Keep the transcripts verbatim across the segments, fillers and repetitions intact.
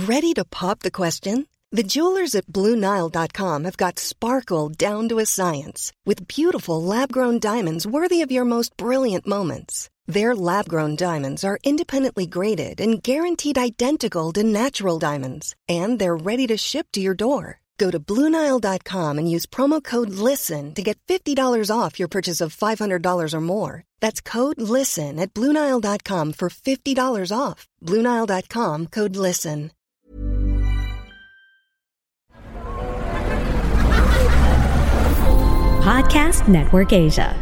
Ready to pop the question? The jewelers at Blue Nile dot com have got sparkle down to a science with beautiful lab-grown diamonds worthy of your most brilliant moments. Their lab-grown diamonds are independently graded and guaranteed identical to natural diamonds, and they're ready to ship to your door. Go to Blue Nile dot com and use promo code LISTEN to get fifty dollars off your purchase of five hundred dollars or more. That's code LISTEN at Blue Nile dot com for fifty dollars off. Blue Nile dot com, code LISTEN. Podcast Network Asia.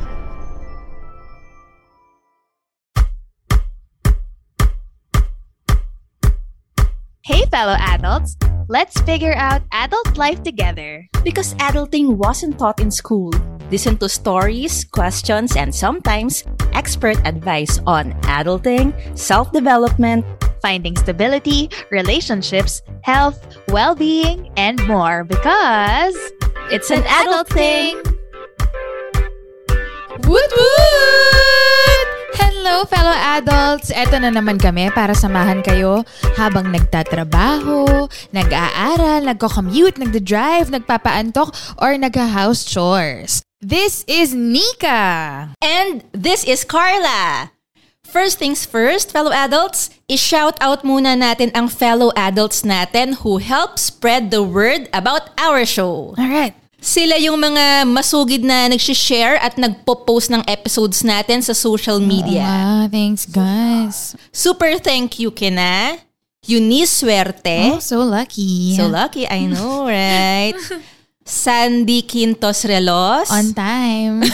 Hey, fellow adults! Let's figure out adult life together. Because adulting wasn't taught in school. Listen to stories, questions, and sometimes expert advice on adulting, self-development, Finding stability, relationships, health, well-being, and more. Because it's an adult thing! Woot woot! Hello, fellow adults! Eto na naman kami para samahan kayo habang nagtatrabaho, nag-aaral, nagko-commute, nagda-drive, nagpapaantok, or nagha-house chores. This is Nika! And this is Carla! First things first, fellow adults, i-shout out muna natin ang fellow adults natin who help spread the word about our show. Alright. Sila yung mga masugid na nag-share at nagpo-post ng episodes natin sa social media. Ah, thanks guys. Super thank you kina Eunice Suerte. Oh, so lucky. So lucky, I know, right? Sandy Quintos Relos. On time.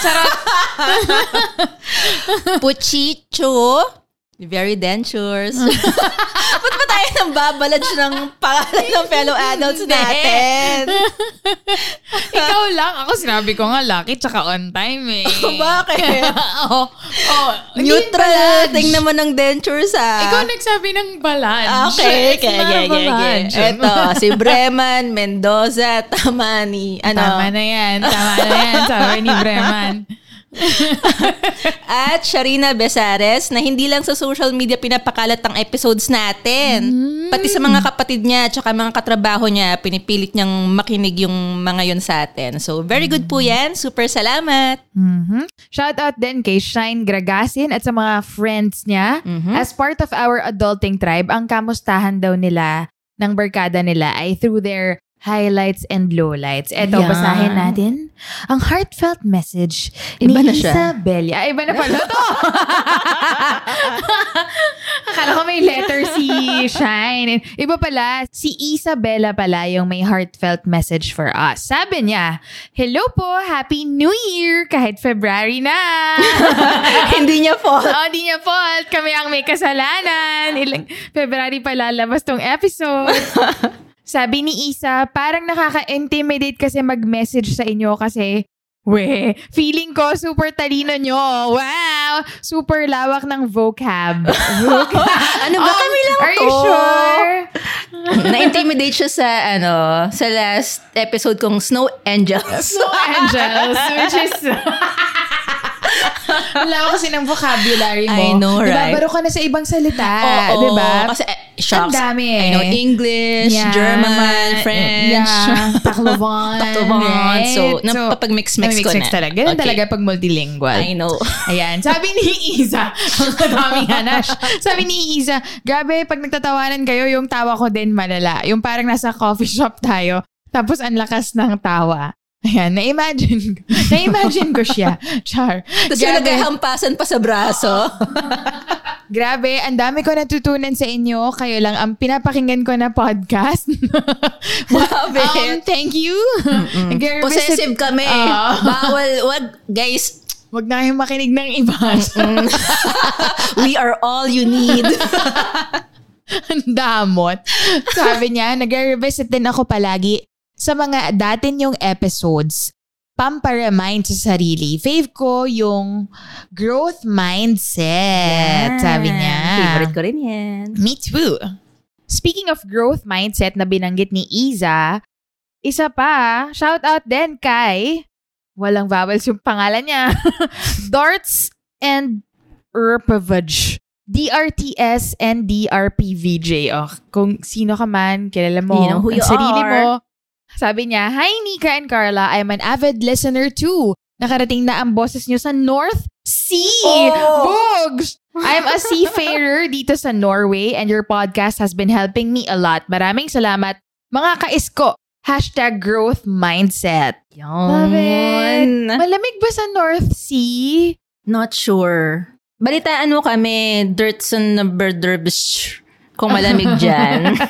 Puchicho. Very dentures. Ba't ba tayo nang babalad ng pangalan ng fellow adults natin? Ikaw lang. Ako sinabi ko nga lucky tsaka on time eh. Bakit? oh, oh, neutral thing naman ng dentures ah. Ikaw nagsabi ng balance. Okay, It's okay, not a okay, okay. balance. Ito, si Breman Mendoza Tamani. Ano? Tama na yan. Tama na yan. Sabi ni Breman. At Sharina Besares na hindi lang sa social media pinapakalat ang episodes natin. Mm. Pati sa mga kapatid niya at saka mga katrabaho niya, pinipilit niyang makinig yung mga yun sa atin. So, very good po yan. Super salamat. Mm-hmm. Shout out din kay Shine Gragasin at sa mga friends niya. Mm-hmm. As part of our adulting tribe, ang kamustahan daw nila ng barkada nila ay through their highlights and lowlights. Eto, yeah. Basahin natin ang heartfelt message iba ni na siya. Isabella. Ay, iba na pala to. Akala ko may letter si Shine. Iba pala, si Isabella pala yung may heartfelt message for us. Sabi niya, hello po, Happy New Year! Kahit February na. Hindi niya fault. Oo, hindi niya fault. Kami ang may kasalanan. Ilang February pa lalabas tong episode. Sabi ni Isa, parang nakaka-intimidate kasi mag-message sa inyo kasi, we, feeling ko super talino nyo. Wow! Super lawak ng vocab. vocab. Ano ba? Um, kami lang are to. you sure? Na-intimidate siya sa, ano, sa last episode kong Snow Angels. Snow Angels, which is... Wala kasi ng vocabulary mo. I know, right? Diba? Baro ka na sa ibang salita. Oo, diba? Kasi, eh, shocks. Ang dami eh. I know English, yeah, German, French. Yeah, Takloban. Takloban. Right? So, napapag-mix-mix ko na. Talaga. Ganun okay. talaga pag multilingual. I know. Ayan. Sabi ni Isa, ang daming hanash. Sabi ni Isa, grabe, pag nagtatawanan kayo, yung tawa ko din malala. Yung parang nasa coffee shop tayo, tapos ang lakas ng tawa. Ayan, na-imagine na-imagine ko siya. Char. Tapos yung naghahampasan pa sa braso. Grabe, ang dami ko natutunan sa inyo. Kayo lang ang pinapakinggan ko na podcast. Grabe. um, thank you. Possessive kami. Uh, Bawal, wag, guys. Wag na kayong makinig ng iba. We are all you need. Ang damot. Sabi niya, nag-revisit din ako palagi sa mga dati niyong episodes, pampa-remind sa sarili. Fave ko yung growth mindset, yeah. Sabi niya. Favorite ko rin yan. Me too. Speaking of growth mindset na binanggit ni Iza, isa pa, shout out din kay, walang vowels yung pangalan niya, Darts and Urpavage. D R T S and D R P V J. Oh, kung sino ka man, kilala mo, You know who ang you sarili are. mo. Sabi niya, Hi Nika and Carla, I'm an avid listener too. Nakarating na ang boses niyo sa North Sea. Oh! Bugs! I'm a seafarer dito sa Norway and your podcast has been helping me a lot. Maraming salamat, mga kaisko. Hashtag growth mindset. Love it. Yun. Malamig ba sa North Sea? Not sure. Balitaan mo kami, Dirtson number derbish, kung malamig dyan.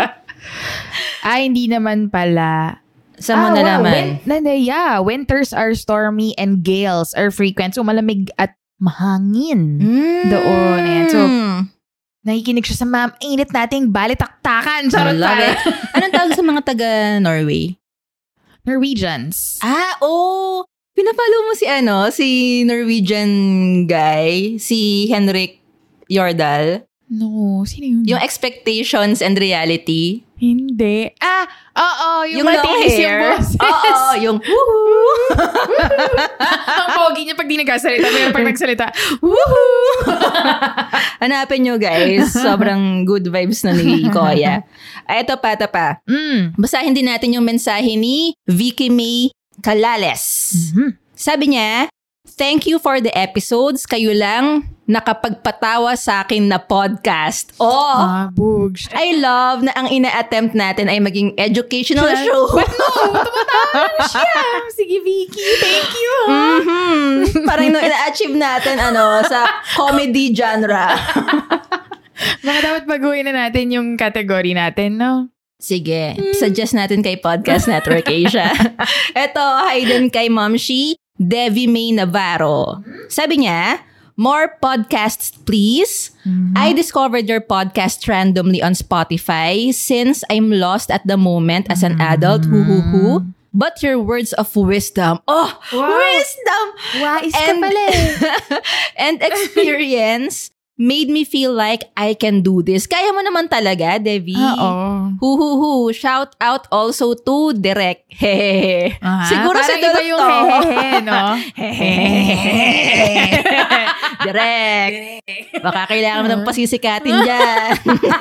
Ay, hindi naman pala. Saan mo Ah, nalaman? Win- na, yeah, winters are stormy and gales are frequent. So, malamig at mahangin. Mm. Doon. Ayan. So, nakikinig siya sa ma'am, init nating balitaktakan. Charot Love tayo. it. Anong tawag sa mga taga-Norway? Norwegians. Ah, oh! Pinapalo mo si ano, si Norwegian guy, si Henrik Jordal. No, sino yun? Yung expectations and reality. Hindi. Ah, oo, yung, Yung long matinis yung hair. boses. Oo, yung woohoo! Ang pogi niya pag di nagkasalita. Pero pag nagsalita, Woohoo! Hanapin nyo guys. Sobrang good vibes na ni Koya. Ay, ito pa, ito pa. mm. Basahin din natin yung mensahe ni Vicky May Calales. Mhm. Sabi niya, thank you for the episodes. Kayo lang nakapagpatawa sa akin na podcast. Oh! Ah, bugs. I love na ang ina-attempt natin ay maging educational show. But no, tumatawa na siya. Sige, Vicky. Thank you. Mhm. Parang nung ina-achieve natin ano sa comedy genre. Baka dapat baguhin na natin yung category natin, no? Sige, suggest natin kay Podcast Network Asia. Ito, hi din kay Momshi, Devi May Navarro. Sabi niya, more podcasts please. I discovered your podcast randomly on Spotify since I'm lost at the moment as an adult. Hoo hoo hoo. But your words of wisdom. Oh, Wow. wisdom! Wais ka And- pala eh. And experience made me feel like I can do this. Kaya mo naman talaga, Devi. Oo. Hu hu hu. Shout out also to Direk. Hehehe. Aha, Siguro si parang iba Direk yung to. hehehe, no? Direk. Baka kailangan mo ng pasisikatin dyan.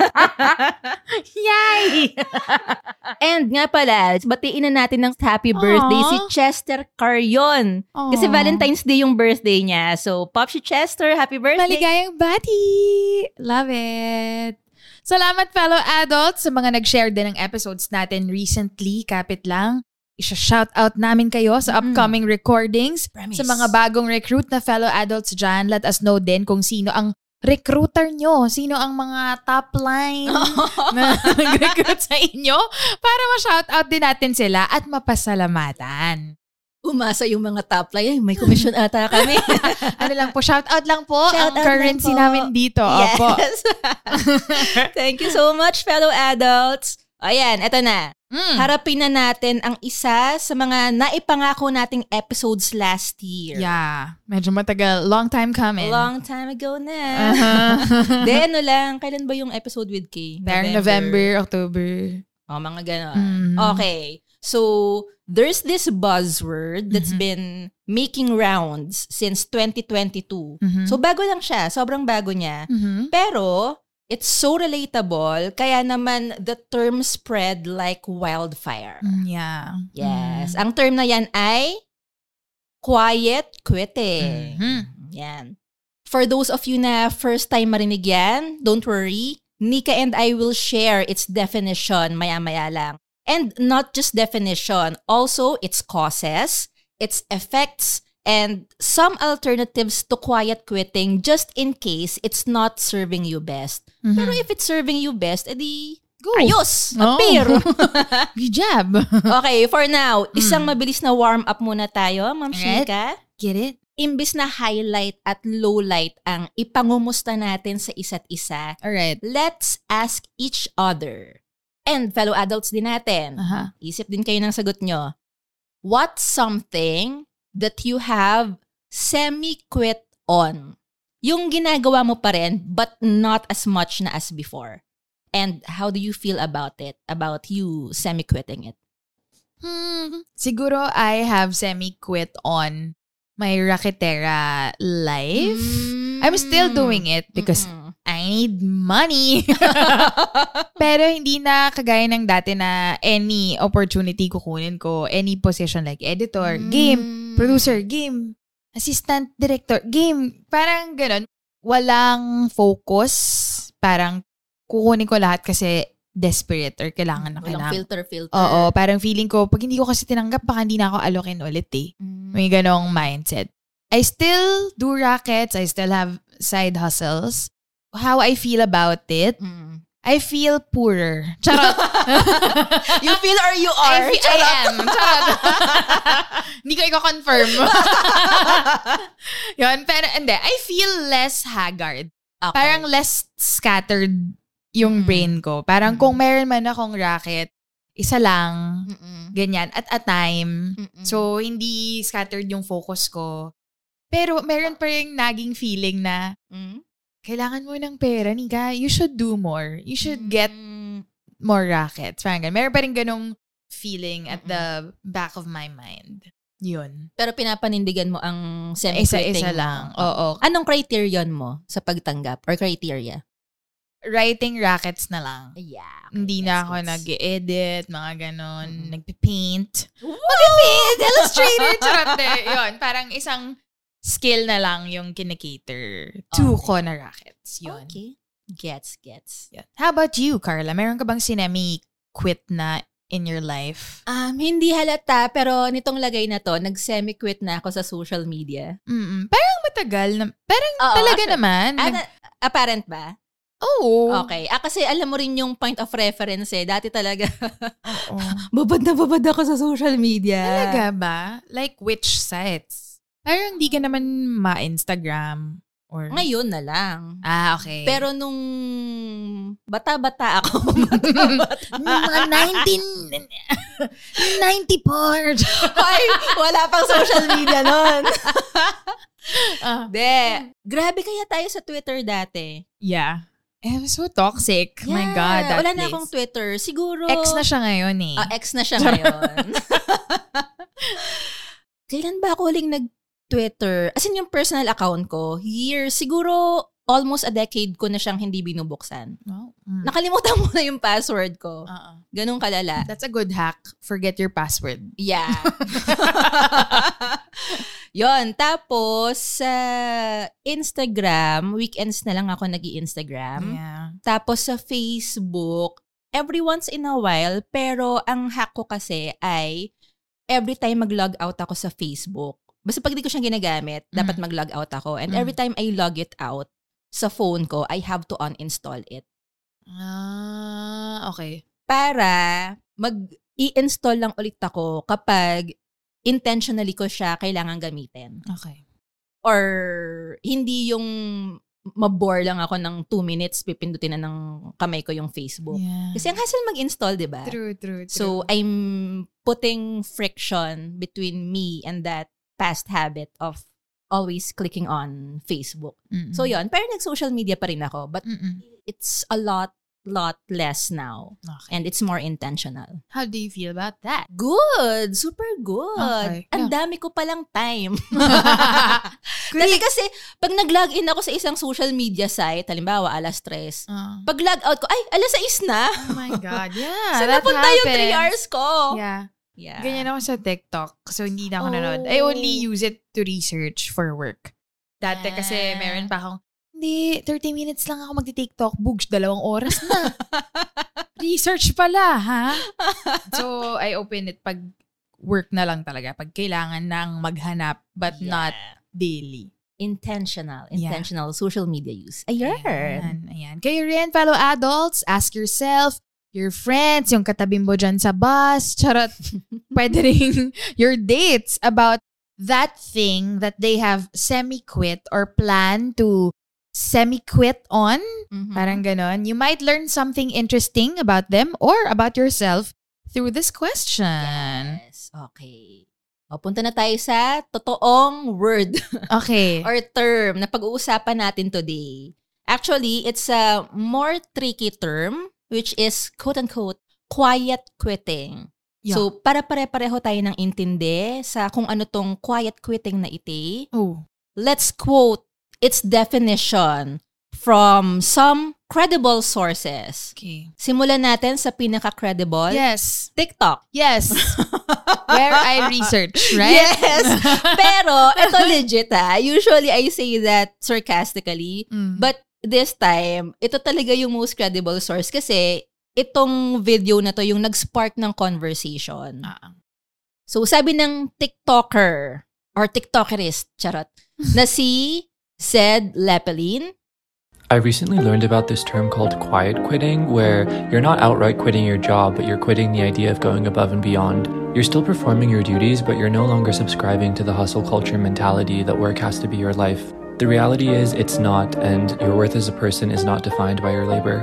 Yay! And nga pala, batiin na natin ng happy birthday Aww. si Chester Carion. Kasi Aww. Valentine's Day yung birthday niya. So, Pop si Chester, happy birthday. Maligayang bati! Love it! Salamat fellow adults sa mga nag-share din ng episodes natin recently. Kapit lang. Isha-shoutout namin kayo sa upcoming recordings. Promise. Sa mga bagong recruit na fellow adults dyan, let us know din kung sino ang recruiter nyo. Sino ang mga top line na nag-recruit sa inyo para ma-shoutout din natin sila at mapasalamatan. Umasa yung mga top line. Ay, may commission ata kami. Ano lang po, shoutout lang po Shout ang out lang currency po. namin dito. Opo. Yes. Thank you so much, fellow adults. Ayan, eto na. Mm. Harapin na natin ang isa sa mga naipangako nating episodes last year. Yeah. Medyo matagal. Long time coming. Long time ago na. Uh-huh. De, ano lang, kailan ba yung episode with Kay? Parang November, October. Oh, mga ganon. Mhm. Okay. So, there's this buzzword that's Mhm. been making rounds since twenty twenty-two. Mhm. So, bago lang siya. Sobrang bago niya. Mhm. Pero, it's so relatable, kaya naman the term spread like wildfire. Mm, yeah. Yes. Ang term na yan ay quiet quitting. Mhm. Yan. For those of you na first time marinig yan, don't worry. Nika and I will share its definition maya-maya lang. And not just definition, also its causes, its effects, and some alternatives to quiet quitting just in case it's not serving you best. Mhm. Pero if it's serving you best, edi Go. ayos! Oh. Appear! Good job. Okay, for now, isang mabilis na warm-up muna tayo, Ma'am Alright. Shika. Get it? Imbis na highlight at lowlight ang ipangumusta natin sa isa't isa, Alright. let's ask each other. And fellow adults din natin. Aha. Isip din kayo ng sagot nyo. What's something that you have semi-quit on? Yung ginagawa mo pa rin, but not as much na as before. And how do you feel about it? About you semi-quitting it? Hmm. Siguro I have semi-quit on my Raketera life. I'm still doing it because Mm-mm. I need money. Pero hindi na kagaya ng dati na any opportunity kukunin ko, any position like editor, Mm. game, producer, game, assistant director, game. Parang ganun. Walang focus. Parang kukunin ko lahat kasi desperate or kailangan na Walang kailangan. filter, filter. Oo, parang feeling ko, pag hindi ko kasi tinanggap, baka hindi na ako alokin ulit eh. Mm. May ganong mindset. I still do rackets. I still have side hustles. How I feel about it, Mm. I feel poorer. Charot. You feel or you I, are? feel, I am. Charot. Hindi ko i-confirm. Yun, pero hindi. I feel less haggard. Okay. Parang less scattered yung Mm. brain ko. Parang Mm. kung meron man akong racket, isa lang, Mm-mm. ganyan, at a time. Mm-mm. So, hindi scattered yung focus ko. Pero meron pa rin naging feeling na Mm. kailangan mo ng pera, Nika. You should do more. You should get Mm. more rackets. Parang ganun. Meron pa rin ganung feeling at the back of my mind. Yun. Pero pinapanindigan mo ang semi-quitting Isa-isa mo. lang. Oo. Anong criterion mo sa pagtanggap or criteria? Writing rackets na lang. Yeah. Hindi na ako nag-edit, mga ganon. Mm-mm. Nagpipaint. Wow! Mag-paint! Illustrator! Charot eh. Yun. Parang isang skill na lang yung kinikater to Okay. ko na rackets. Yun. Okay. Gets, gets. Yun. How about you, Carla? Meron ka bang sinemi-quit na in your life? Um, hindi halata, pero nitong lagay na to, nag-semi-quit na ako sa social media. Mm-mm. Parang matagal na. Parang Oo, talaga actually. naman. Ah, Nag- na- apparent ba? Oo. Okay. Ah, kasi alam mo rin yung point of reference eh. Dati talaga, Oo. babad na babad ako sa social media. Talaga ba? Like which sites? Parang di ka naman ma-Instagram or... Ngayon na lang. Ah, okay. Pero nung bata-bata ako, mga nineteen ninety-four. ay, wala pang social media nun. Ah. De, grabe kaya tayo sa Twitter dati. Yeah. I'm so toxic. My Yeah, God, that wala na place. akong Twitter. Siguro... Ex na siya ngayon eh. Ah, ex na siya ngayon. Kailan ba ako huling nag-Twitter? As in yung personal account ko, years, siguro almost a decade ko na siyang hindi binubuksan. Wow. Mm. Nakalimutan mo na yung password ko. Uh-uh. Ganun kalala. That's a good hack. Forget your password. Yeah. Yon, tapos sa Instagram, weekends na lang ako nag-i-Instagram. Yeah. Tapos sa Facebook, every once in a while, pero ang hack ko kasi ay every time mag-log out ako sa Facebook. Basta pag di ko siyang ginagamit, Mm. dapat mag-log out ako. And Mm. every time I log it out sa phone ko, I have to uninstall it. Ah, okay. Para mag-i-install lang ulit ako kapag intentionally ko siya kailangan gamitin. Okay. Or hindi yung mabore lang ako ng two minutes, pipindutin na ng kamay ko yung Facebook. Yeah. Kasi ang hassle mag-install, di ba? True, true, true. So, I'm putting friction between me and that past habit of always clicking on Facebook. Mm-mm. So, yun. Pero nag-social media pa rin ako. But Mm-mm. it's a lot, lot less now. Okay. And it's more intentional. How do you feel about that? Good! Super good! Okay. Ang Yeah. dami ko palang time. Great. Dati kasi, pag nag-login ako sa isang social media site, halimbawa, alas tres, Ah. pag log out ko, ay, alas sais na. Oh my God, yeah. Saan that napunta yung three happens. hours ko? Yeah. Yeah. Ganyan ako sa TikTok. So, hindi na ako Oh. nanood. I only use it to research for work. Dati kasi Ah. meron pa akong, hindi, thirty minutes lang ako magti-TikTok. Bugs, dalawang oras na. Research pala, ha? So, I open it pag work na lang talaga. Pag kailangan nang maghanap, but Yeah. not daily. Intentional. Yeah. Intentional social media use. Ayan. Ayan, ayan. Kayo rin, fellow adults, ask yourself, your friends, yung katabi mo dyan sa bus, charot, pwede rin your dates about that thing that they have semi-quit or plan to semi-quit on. Mhm. Parang ganon. You might learn something interesting about them or about yourself through this question. Yes. Okay. O, punta na tayo sa totoong word Okay. or term na pag-uusapan natin today. Actually, it's a more tricky term which is quote-unquote quiet quitting. Yeah. So, para pare-pareho tayo ng intindi sa kung ano tong quiet quitting na iti. Oh. Let's quote its definition from some credible sources. Okay. Simulan natin sa pinaka-credible. Yes. TikTok. Yes. Where I research, right? Yes. Pero, ito legit ha. Usually, I say that sarcastically. Mm. But this time, ito talaga yung most credible source kasi itong video na to yung nag-spark ng conversation. Uh-uh. So, sabi ng TikToker or TikTokerist, charot, na si Zed Lepelin. I recently learned about this term called quiet quitting, where you're not outright quitting your job, but you're quitting the idea of going above and beyond. You're still performing your duties, but you're no longer subscribing to the hustle culture mentality that work has to be your life. The reality is it's not, and your worth as a person is not defined by your labor.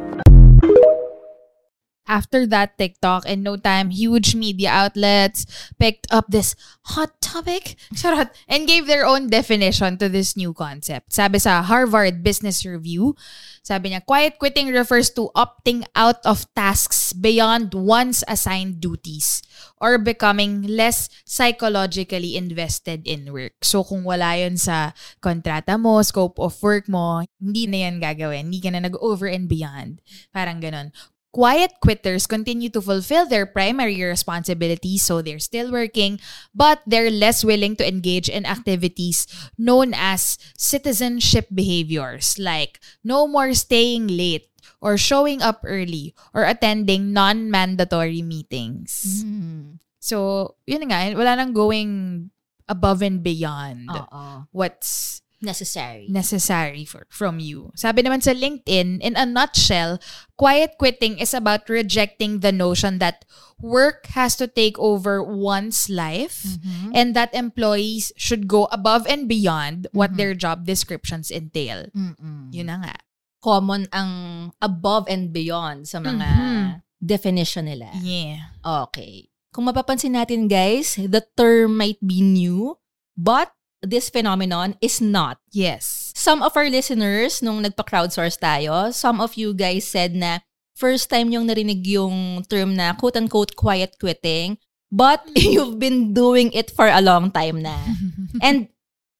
After that TikTok, in no time, huge media outlets picked up this hot topic charot, and gave their own definition to this new concept. Sabi sa Harvard Business Review, sabi niya, quiet quitting refers to opting out of tasks beyond one's assigned duties or becoming less psychologically invested in work. So kung wala yun sa kontrata mo, scope of work mo, hindi na yan gagawin. Hindi ka na nag-over and beyond. Parang ganon. Quiet quitters continue to fulfill their primary responsibilities, so they're still working, but they're less willing to engage in activities known as citizenship behaviors, like no more staying late or showing up early or attending non-mandatory meetings. Mm. So, yun nga, wala nang going above and beyond Uh-oh. what's necessary. necessary for from you. Sabi naman sa LinkedIn, in a nutshell, quiet quitting is about rejecting the notion that work has to take over one's life Mm-hmm. and that employees should go above and beyond what Mhm. their job descriptions entail. Mm-mm. Yun na nga. Common ang above and beyond sa mga Mhm. definition nila. Yeah. Okay. Kung mapapansin natin guys, the term might be new, but this phenomenon is not. Yes. Some of our listeners, nung nagpa-crowdsource tayo, some of you guys said na first time yung narinig yung term na quote-unquote quiet quitting, but you've been doing it for a long time na. And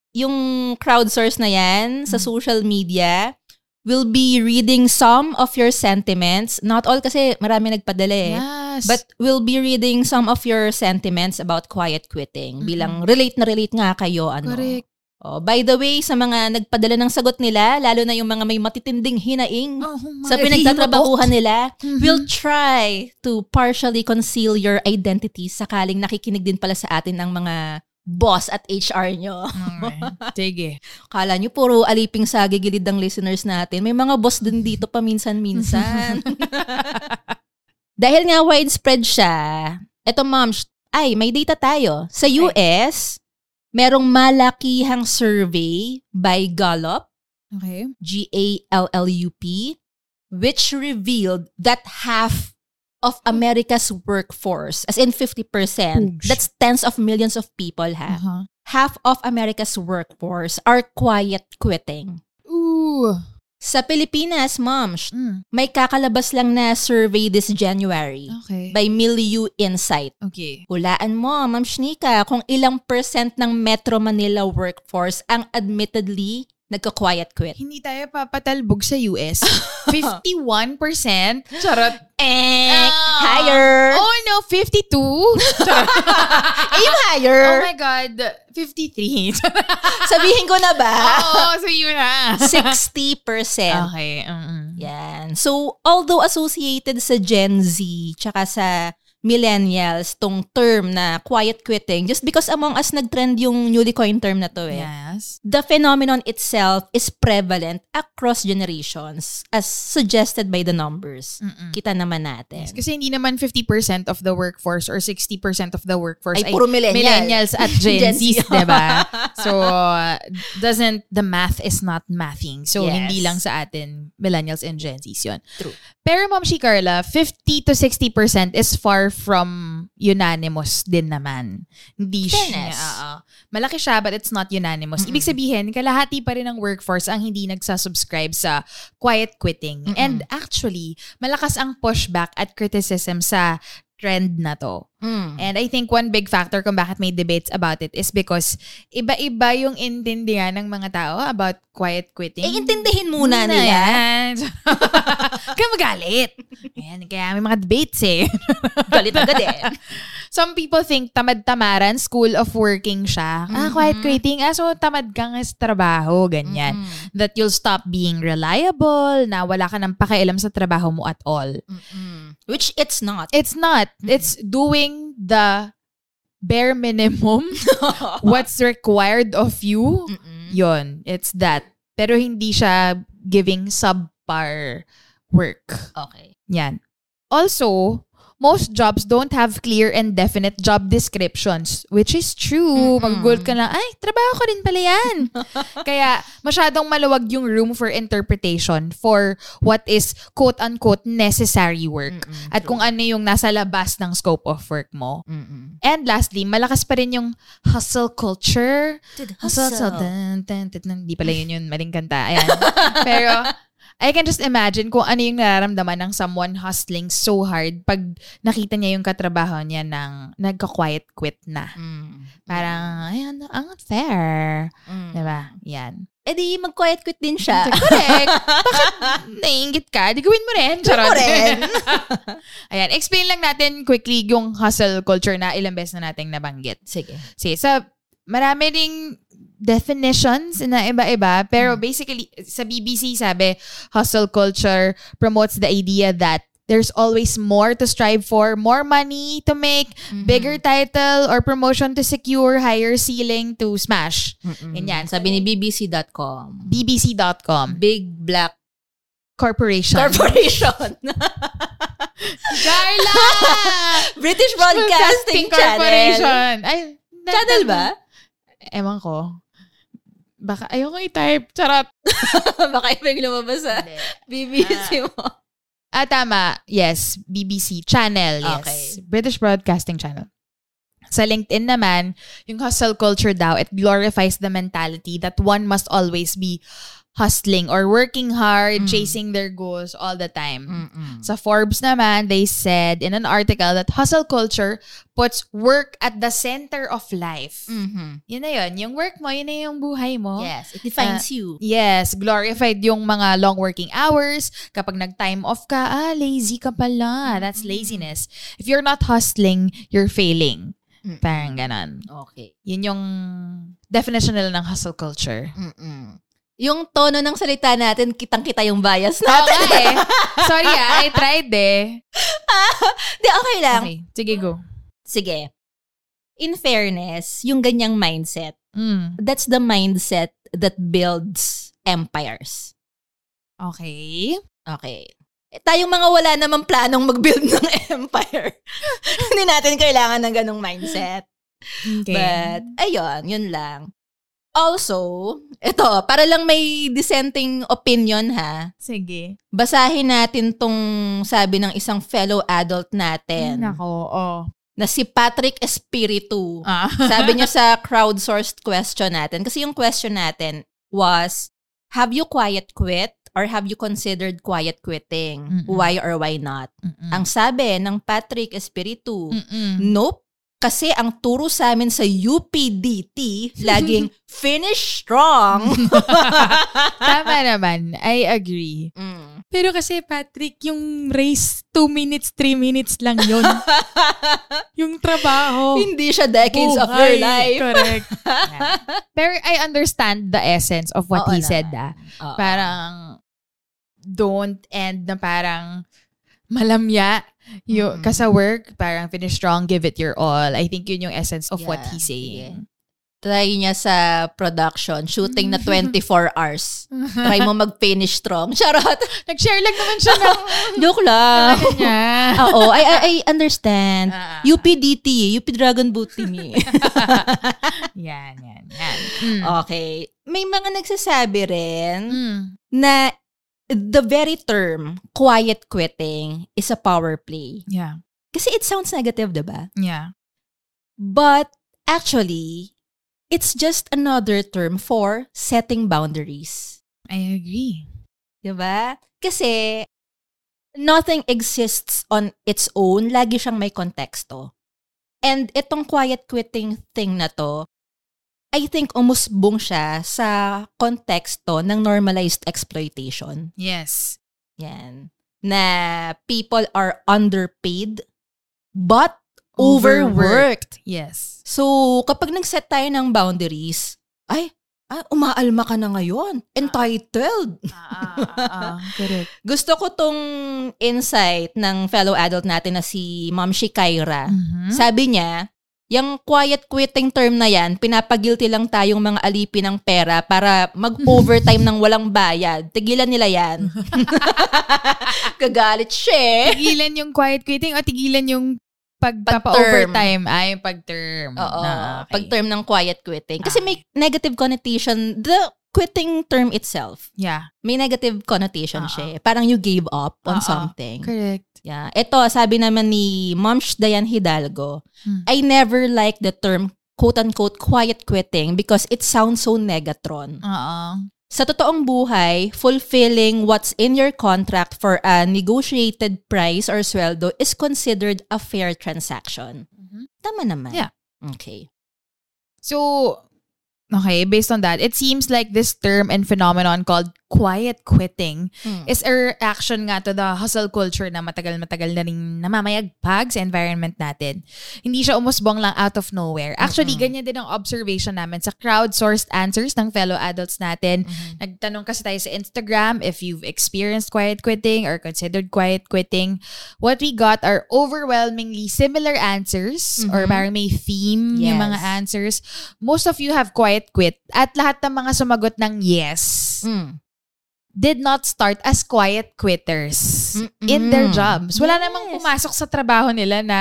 yung crowdsource na yan sa social media will be reading some of your sentiments. Not all kasi marami nagpadala eh. Yes. But we'll be reading some of your sentiments about quiet quitting. Bilang relate na relate nga kayo. Ano. Correct. Oh, by the way, sa mga nagpadala ng sagot nila, lalo na yung mga may matitinding hinaing Oh, sa pinagtatrabahuhan nila, Mhm. we'll try to partially conceal your identity sakaling nakikinig din pala sa atin ng mga boss at H R nyo. Okay. Sige. Kala nyo puro aliping sa gigilid ng listeners natin. May mga boss din dito paminsan-minsan. Dahil nga widespread siya, eto ma'am, ay may data tayo. Sa U S, merong malakihang survey by Gallup, Okay. G A L L U P, which revealed that half of America's workforce, as in fifty percent, Oosh. that's tens of millions of people ha, Uh-huh. half of America's workforce are quiet quitting. Ooh. Sa Pilipinas, ma'am, sh- Mm. may kakalabas lang na survey this January Okay. by Milieu Insight. Okay. Hulaan mo, ma'am Shnika, kung ilang percent ng Metro Manila workforce ang admittedly nagka-quiet quit. Hindi tayo papatalbog sa U S. fifty-one percent. Charot. Eh, Ah. higher. Oh no, fifty-two. Aim higher. Oh my God. fifty-three. Sabihin ko na ba? Oo, so yun na. sixty percent. Okay. Mm-mm. Yan. So, although associated sa Gen Z tsaka sa millennials tong term na quiet quitting, just because among us nag-trend yung newly coined term na to eh. Yes. The phenomenon itself is prevalent across generations as suggested by the numbers. Mm-mm. Kita naman natin. Kasi hindi naman fifty percent of the workforce or sixty percent of the workforce Ay, puro millennial. millennials at Gen, Gen Z. Zs, diba? So, uh, doesn't, the math is not mathing. So, Yes. hindi lang sa atin, millennials and Gen Zs yun. True. Pero, Ma'am Shi Carla, fifty to sixty percent is far from unanimous din naman. Hindi siya. Fairness. Oo. Malaki siya, but it's not unanimous. Ibig sabihin, kalahati pa rin ng workforce ang hindi nagsasubscribe sa quiet quitting. Mm-mm. And actually, malakas ang pushback at criticism sa trend na to. Mm. And I think one big factor kung bakit may debates about it is because iba-iba yung intindihan ng mga tao about quiet quitting. Eh, intindihin muna Muna nila. yan. Kaya magalit. Ayan, kaya may mga debates eh. Galit agad eh. Some people think tamad-tamaran, school of working siya. Ah, quiet quitting. Ah, so tamad ka nga sa trabaho. Ganyan. Mm-hmm. That you'll stop being reliable, na wala ka nang pakialam sa trabaho mo at all. Mm-hmm. Which it's not. It's not. It's doing the bare minimum. What's required of you. Mm-mm. Yon. It's that. Pero hindi siya giving subpar work. Okay. Yan. Also, most jobs don't have clear and definite job descriptions, which is true. Mag-goal ka lang, ay, trabaho ko rin pala yan. Kaya, masyadong maluwag yung room for interpretation for what is quote-unquote necessary work. Mm-mm, at kung ano yung nasa labas ng scope of work mo. Mm-mm. And lastly, malakas pa rin yung hustle culture. Hustle. Hustle. Dun, dun, dun, dun. Di pala yun yun, maling kanta. Ayan. Pero, I can just imagine kung ano yung nararamdaman ng someone hustling so hard pag nakita niya yung katrabaho niya ng nagka-quiet quit na. Mm. Parang, ayan, ang unfair. Mm. Diba? Yan. Eh di, mag-quiet quit din siya. Correct. Bakit naiingit ka? Di gawin mo rin. Gawin mo rin. Ayan, explain lang natin quickly yung hustle culture na ilang beses na nating nabanggit. Sige. Sige, sa marami ring definitions na iba-iba, pero basically, sa B B C sabi, hustle culture promotes the idea that there's always more to strive for, more money to make, mm-hmm. bigger title or promotion to secure, higher ceiling to smash. Mm-mm. Ganyan. Sabi ni B B C dot com. B B C dot com. Big Black Corporation. Corporation. Carla! British Broadcasting Corporation. Channel. Ay, Channel ba? Ewan ko. Baka ayoko i-type. Charot. Baka ibig lumabas sa B B C mo. Ah, tama. Yes. B B C. Channel. Yes. Okay. British Broadcasting Channel. Sa LinkedIn naman, yung hustle culture daw, it glorifies the mentality that one must always be hustling or working hard, mm. chasing their goals all the time. Mm-mm. Sa Forbes naman, they said in an article that hustle culture puts work at the center of life. Mm-hmm. Yun na yun. Yung work mo, yun na yung buhay mo. Yes, it defines Uh, you. Yes, glorified yung mga long working hours. Kapag nag-time off ka, ah, lazy ka pala. That's laziness. If you're not hustling, you're failing. Mm-mm. Parang ganon. Okay. Yun yung definition nila ng hustle culture. Mm-mm. Yung tono ng salita natin, kitang-kita yung bias Oo natin. nga eh. Sorry ah, I tried eh. Di, okay lang. Okay, sige go. Sige. In fairness, yung ganyang mindset, Mm. that's the mindset that builds empires. Okay. Okay. Eh, tayong mga wala namang planong mag-build ng empire. Hindi natin kailangan ng ganong mindset. Okay. But, ayun, yun lang. Also, ito, para lang may dissenting opinion ha, Sige. basahin natin tong sabi ng isang fellow adult natin Nako, oh. na si Patrick Espiritu. Ah. Sabi niya sa crowdsourced question natin, kasi yung question natin was, have you quiet quit or have you considered quiet quitting? Mm-mm. Why or why not? Mm-mm. Ang sabi ng Patrick Espiritu, Mm-mm. nope. Kasi ang turo sa amin sa U P D T, laging finish strong. Tama naman. I agree. Mm. Pero kasi, Patrick, yung race, two minutes, three minutes lang yun. Yung trabaho. Hindi siya decades of your Buhay. life. Correct. Yeah. Pero I understand the essence of what Oo he said, naman. ah. Oo. Parang, don't end na parang malamya. Yung, Mm-mm. ka sa work, parang finish strong, give it your all. I think yun yung essence of what Yeah, he's saying. Try niya sa production, shooting na twenty-four hours. Try mo mag-finish strong. Charot. Nag-share lang naman siya ng Joke lang. ano niya. Oo, I, I, I understand. Ah. U P D T, U P Dragon Boot Team. eh. Yan, yan, yan. Mm. Okay. May mga nagsasabi rin Mm. na the very term quiet quitting is a power play. Yeah. Kasi it sounds negative, diba? Yeah. But actually, it's just another term for setting boundaries. I agree. Diba? Kasi nothing exists on its own. Lagi siyang may konteksto. And itong quiet quitting thing na to, I think umusbong siya sa konteksto ng normalized exploitation. Yes. Yan. Na people are underpaid but overworked. Yes. So, kapag nag-set tayo ng boundaries, ay, ah, umaalma ka na ngayon. Entitled. Ah, ah, ah, correct. Gusto ko tong insight ng fellow adult natin na si Ma'am Shikaira. Mm-hmm. Sabi niya, yung quiet quitting term na yan, pinapagilty lang tayong mga alipin ng pera para mag-overtime ng walang bayad. Tigilan nila yan. Kagalit siya. Tigilan yung quiet quitting o tigilan yung pagpapa-overtime? Ay, yung pag-term. Oo. Ah, okay. Pag-term ng quiet quitting. Kasi may negative connotation. The quitting term itself, yeah, may negative connotation Uh-oh. siya. Parang you gave up on Uh-oh. something. Correct. Yeah. Ito, sabi naman ni Ma'am Dayan Hidalgo, Hmm. I never like the term quote-unquote quiet quitting because it sounds so negatron. Oo. Sa totoong buhay, fulfilling what's in your contract for a negotiated price or sweldo is considered a fair transaction. Mhm. Tama naman. Yeah. Okay. So, okay, based on that, it seems like this term and phenomenon called quiet quitting Hmm. is a reaction nga to the hustle culture na matagal-matagal na rin namamayagpag sa environment natin. Hindi siya umusbong lang out of nowhere. Actually, Mm-mm. ganyan din ang observation namin sa crowdsourced answers ng fellow adults natin. Mhm. Nagtanong kasi tayo sa Instagram if you've experienced quiet quitting or considered quiet quitting. What we got are overwhelmingly similar answers or Mhm. parang may theme yung Yes. mga answers. Most of you have quiet quit at lahat ng mga sumagot ng yes Mm. did not start as quiet quitters Mm-mm. in their jobs. Wala Yes. namang pumasok sa trabaho nila na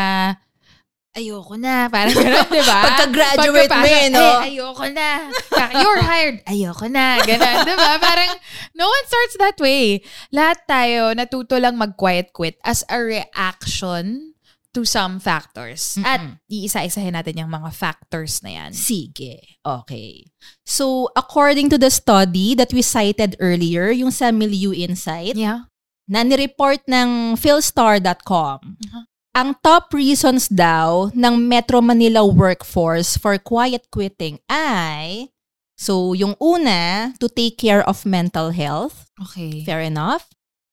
ayoko na. Parang gano'n, di ba? Pagka-graduate mo Pagkapasok, eh, no? Eh, ayoko na. You're hired. Ayoko na. Gano'n, di ba? Parang no one starts that way. Lahat tayo natuto lang mag-quiet quit as a reaction to some factors. Mm-mm. At iisa-isahin natin yung mga factors na yan. Sige. Okay. So, according to the study that we cited earlier, yung sa Milieu Insight, Yeah. na nireport ng philstar dot com, Uh-huh. ang top reasons daw ng Metro Manila workforce for quiet quitting ay, so yung una, to take care of mental health. Okay. Fair enough.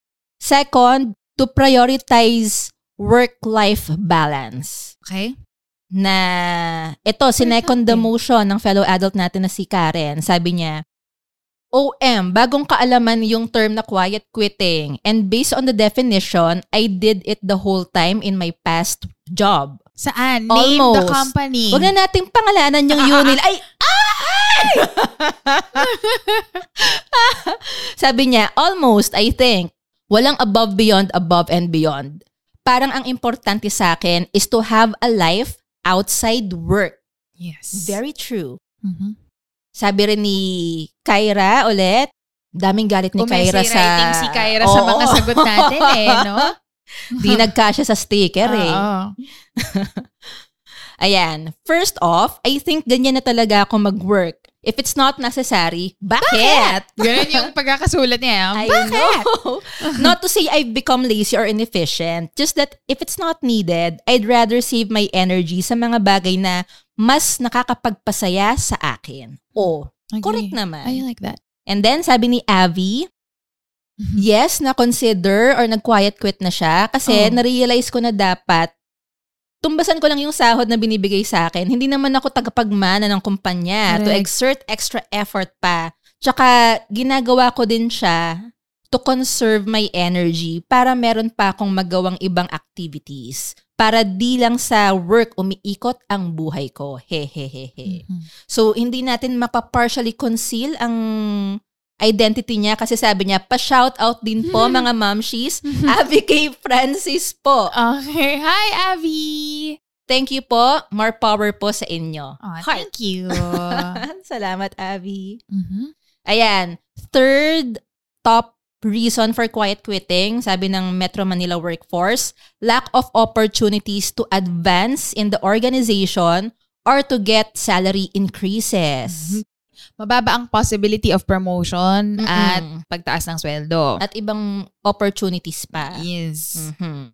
Second, to prioritize work-life balance. Okay. Na ito, sinecond the motion ng fellow adult natin na si Karen. Sabi niya, O M, bagong kaalaman yung term na quiet quitting. And based on the definition, I did it the whole time in my past job. Saan? Name the Almost. company. Huwag na nating pangalanan yung unit. Ay! Ay! Sabi niya, almost, I think. Walang above, beyond, above, and beyond. Parang ang importante sa akin is to have a life outside work. Yes. Very true. Mhm. Sabi rin ni Kyra ulit, daming galit ni Kyra sa... Umesi si Kyra sa Oo. mga sagot natin eh, no? Di nagkasya sa sticker eh. Oo. Ayan. First off, I think ganyan na talaga ako mag-work. If it's not necessary, bakit? Ganun yung pagkakasulat niya. I Bakit? know. Not to say I've become lazy or inefficient. Just that if it's not needed, I'd rather save my energy sa mga bagay na mas nakakapagpasaya sa akin. Oh, Okay. correct naman. I like that. And then, sabi ni Avi, yes, na-consider or nag-quiet quit na siya kasi Oh. na-realize ko na dapat tumbasan ko lang yung sahod na binibigay sa akin. Hindi naman ako tagapagmana ng kumpanya to Correct. exert extra effort pa. Tsaka, ginagawa ko din siya to conserve my energy para meron pa akong magawang ibang activities. Para di lang sa work umiikot ang buhay ko. Hehehehe. Mhm. So, hindi natin mapa-partially conceal ang identity niya kasi sabi niya, pa-shout out din po mga mamshies, Abby K. Francis po. Okay. Hi, Abby! Thank you po. More power po sa inyo. Oh, Heart. thank you. Salamat, Abby. Mhm. Ayan. Third top reason for quiet quitting, sabi ng Metro Manila workforce, lack of opportunities to advance in the organization or to get salary increases. mababa ang possibility of promotion Mm-mm. at pagtaas ng sweldo. At ibang opportunities pa. Yes. Mhm.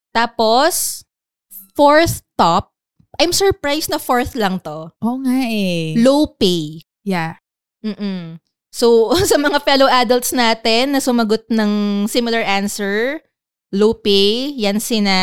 Tapos, fourth top, I'm surprised na fourth lang to. Oo nga eh. Low pay. Yeah. Mm-mm. So, sa mga fellow adults natin na sumagot ng similar answer, low pay, yan sina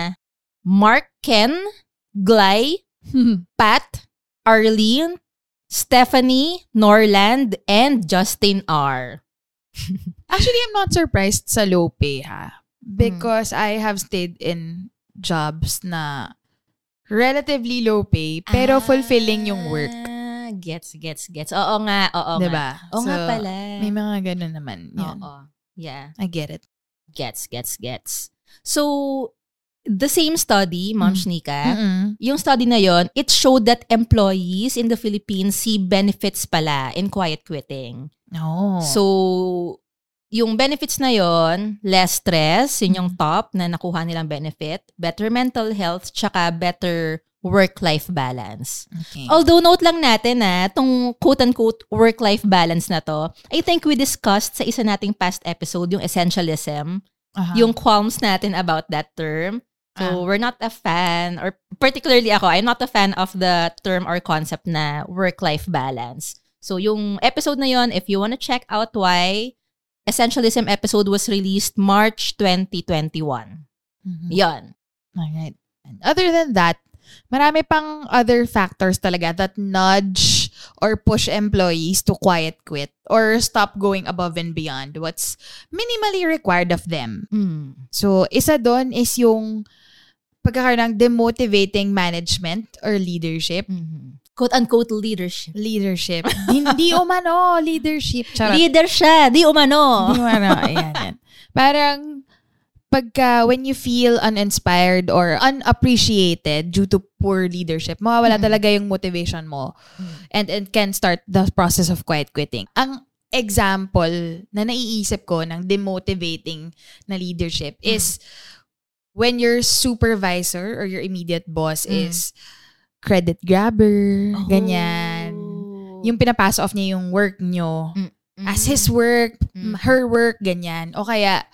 Mark Ken, Glay, Pat, Arlene, Stephanie, Norland, and Justin R. Actually, I'm not surprised sa low pay ha. Because mm. I have stayed in jobs na relatively low pay pero ah, fulfilling yung work. Gets, gets, gets. Oo nga, oo diba? nga. Oo so, nga pala. May mga ganun naman. Yun. Oo. Yeah. I get it. Gets, gets, gets. So, the same study, Ma'am mm. Shnika, Mm-mm. yung study na yon, it showed that employees in the Philippines see benefits pala in quiet quitting. Oh. So, yung benefits na yon, less stress, yun yung top na nakuha nilang benefit, better mental health, tsaka better work-life balance. Okay. Although, note lang natin na itong quote-unquote work-life balance na to, I think we discussed sa isa nating past episode, yung essentialism, uh-huh. yung qualms natin about that term. So, uh. we're not a fan, or particularly ako, I'm not a fan of the term or concept na work-life balance. So, yung episode na yon, if you wanna check out why, Essentialism episode was released March twenty twenty-one. Mm-hmm. Yon. Alright. And other than that, marami pang other factors talaga that nudge or push employees to quiet quit or stop going above and beyond what's minimally required of them. Mm. So, isa doon is yung pagkakaroon ng demotivating management or leadership. Mm-hmm. Quote-unquote leadership. Leadership. Hindi umano, leadership. Charot. Leader siya, di umano. Di umano, ayan, yan. Parang, pagka, when you feel uninspired or unappreciated due to poor leadership, mawawala mm-hmm. talaga yung motivation mo. Mm-hmm. And it can start the process of quiet quitting. Ang example na naiisip ko ng demotivating na leadership mm-hmm. is when your supervisor or your immediate boss mm-hmm. is credit grabber, oh. ganyan. Yung pinapasa off niya yung work nyo mm-hmm. as his work, mm-hmm. her work, ganyan. O kaya,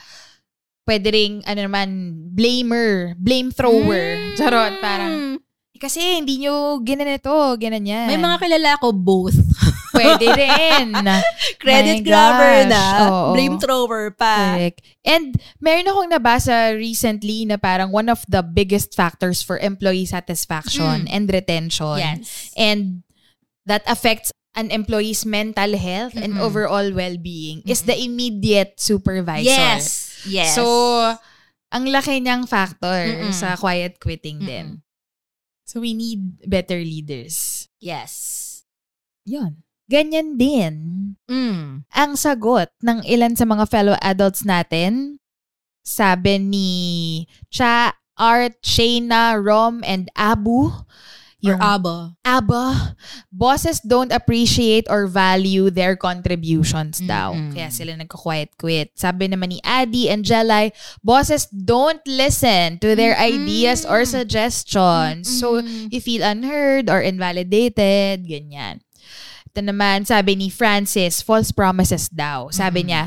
pwede ring, ano naman, blamer, blame thrower. Mm-hmm. Charot, parang, kasi hindi nyo ginanito, ganyan. May mga kilala ko both. Pwede rin. Credit grabber na, oo. Blame thrower pa. Correct. And meron akong nabasa recently na parang one of the biggest factors for employee satisfaction mm. and retention. Yes. And that affects an employee's mental health mm-hmm. and overall well-being mm-hmm. is the immediate supervisor. Yes. Yes. So, ang laki niyang factor mm-hmm. sa quiet quitting mm-hmm. din. So, we need better leaders. Yes. Yun. Ganyan din mm. ang sagot ng ilan sa mga fellow adults natin. Sabi ni Cha, Art, Shayna, Rom, and Abu. Yung or Aba. Aba. Bosses don't appreciate or value their contributions mm-hmm. daw. Kaya sila nagko-quiet quit. Sabi naman ni Adi and Jelay, bosses don't listen to their mm-hmm. ideas or suggestions. Mm-hmm. So, you feel unheard or invalidated. Ganyan. Ito naman, sabi ni Francis, false promises daw. Sabi mm-hmm. niya,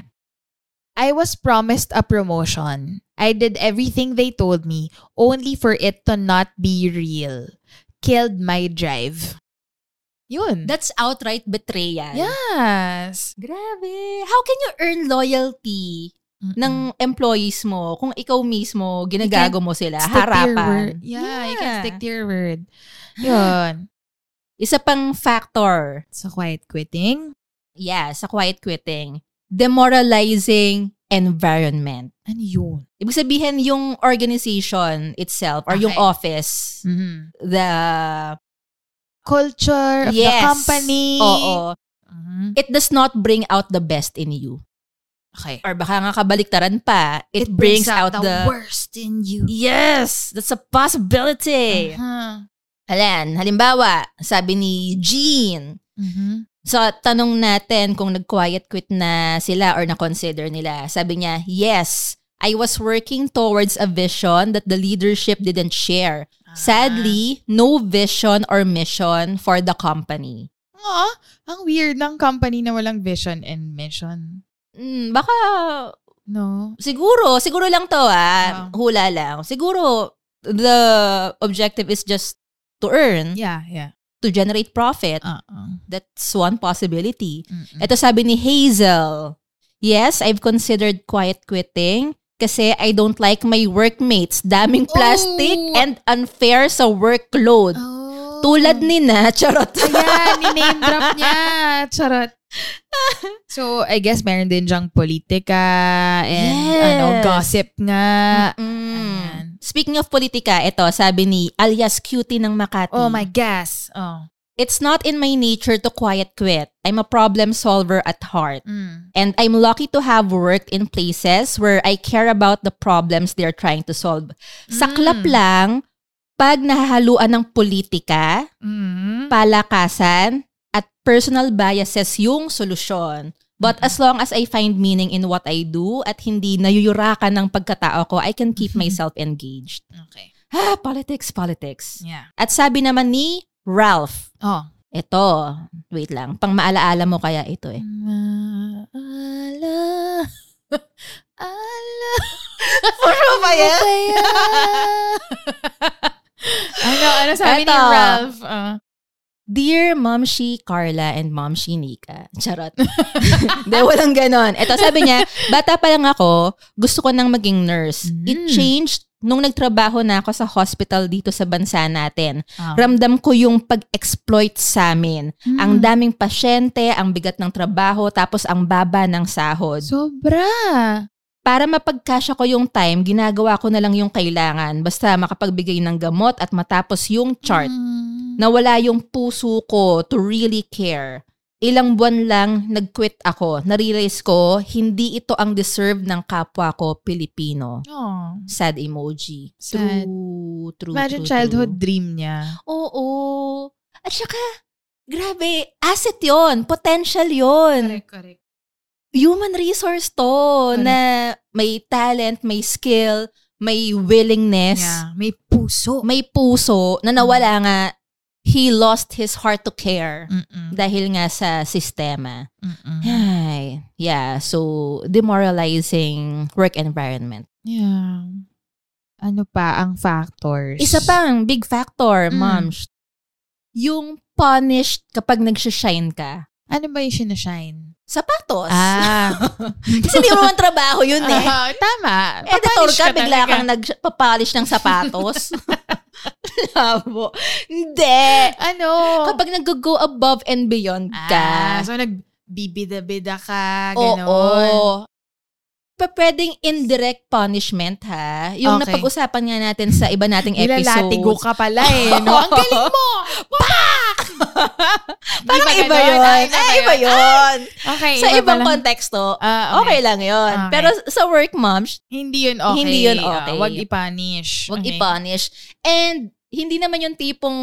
I was promised a promotion. I did everything they told me, only for it to not be real. Killed my drive. Yun. That's outright betrayal. Yes. Grabe. How can you earn loyalty Mm-mm. ng employees mo kung ikaw mismo ginagago mo sila harapan? Yeah, yeah, you can stick to your word. Yun. Isa pang factor. Sa quiet quitting? Yeah, sa quiet quitting. Demoralizing environment. Ano yun? Ibig sabihin, yung organization itself or okay. yung office, mm-hmm. the culture of yes. the company. Oo. Mm-hmm. It does not bring out the best in you. Okay. Or baka nga kabaliktaran pa, it, it brings, brings out, out the, the worst in you. Yes! That's a possibility. Uh-huh. Alan, halimbawa, sabi ni Jean, mm-hmm. so tanong natin kung nag-quiet quit na sila or na-consider nila. Sabi niya, yes, I was working towards a vision that the leadership didn't share. Sadly, no vision or mission for the company. Oo, ang weird ng company na walang vision and mission. Mm, baka, no? siguro, siguro lang to ah. Uh, Hula lang. Siguro, the objective is just to earn. Yeah, yeah. To generate profit. Uh-uh. That's one possibility. Mm-mm. Ito sabi ni Hazel, yes, I've considered quiet quitting kasi I don't like my workmates. Daming plastic oh. and unfair sa workload. Oh. Tulad ni na, charot. Ayan, ni-name drop niya. Charot. So, I guess meron din dyang politika and Yes. ano, gossip nga. Mm. Speaking of politika, ito, sabi ni alias Cutie ng Makati. Oh my gosh. Oh. It's not in my nature to quiet quit. I'm a problem solver at heart. Mm. And I'm lucky to have worked in places where I care about the problems they're trying to solve. Saklap lang, pag nahahaluan ng politika, Mm. palakasan, at personal biases yung solusyon. But as long as I find meaning in what I do at hindi nayuyurakan ng pagkatao ko, I can keep myself engaged. Okay. Ah, politics, politics. Yeah. At sabi naman ni Ralph, Oh. ito, wait lang, pang maalaala mo kaya ito eh. Maala. Ala. Puro ba yan? ano, ano sabi Eto. ni Ralph? Uh. Dear Momshi Carla and Momshi Nika. Charot. Hindi, walang ganon. Ito, sabi niya, bata pa lang ako, gusto ko nang maging nurse. Mm. It changed nung nagtrabaho na ako sa hospital dito sa bansa natin. Oh. Ramdam ko yung pag-exploit sa amin. Mm. Ang daming pasyente, ang bigat ng trabaho, tapos ang baba ng sahod. Sobra. Para mapagkasya ko yung time, ginagawa ko na lang yung kailangan. Basta makapagbigay ng gamot at matapos yung chart. Mm. Nawala yung puso ko to really care. Ilang buwan lang nag-quit ako. Narealize ko, hindi ito ang deserve ng kapwa ko Pilipino. Oh. Sad emoji. Sad. True, true, Imagine true, childhood true. dream niya. Oo. At saka, grabe, asset yon, potential yon. Correct, correct. Human resource to, Correct. na may talent, may skill, may willingness, Yeah, may puso. may puso, na nawala nga, he lost his heart to care Mm-mm. dahil nga sa sistema. Mm-mm. Ay, yeah, so demoralizing work environment. Yeah. Ano pa ang factors? Isa pang big factor, Mm. moms, yung punished kapag nagsishine ka. Ano ba yung sinashine? Sapatos. Ah. Kasi hindi mo naman trabaho yun eh. Ah, tama. Editor Papanish ka, bigla talaga. kang nagpapolish ng sapatos. Labo. Hindi. Ano? Kapag nag-go above and beyond Ah, ka. so nagbibida-bida ka, Oo. gano'n. Pa pwedeng indirect punishment ha. Yung Okay. napag-usapan nga natin sa iba nating Nilalatigo episodes. ka pala eh, no? Ang galing mo! Pak! Parang Di ba iba ganon? yun. Ah, Ay, iba yun. Okay, Sa iba ibang pala. konteksto, Ah, okay. lang yun. Okay. Pero sa work, moms, Hindi yun okay. Hindi yun okay. Ah, wag i-punish. wag Okay. i-punish. And hindi naman yung tipong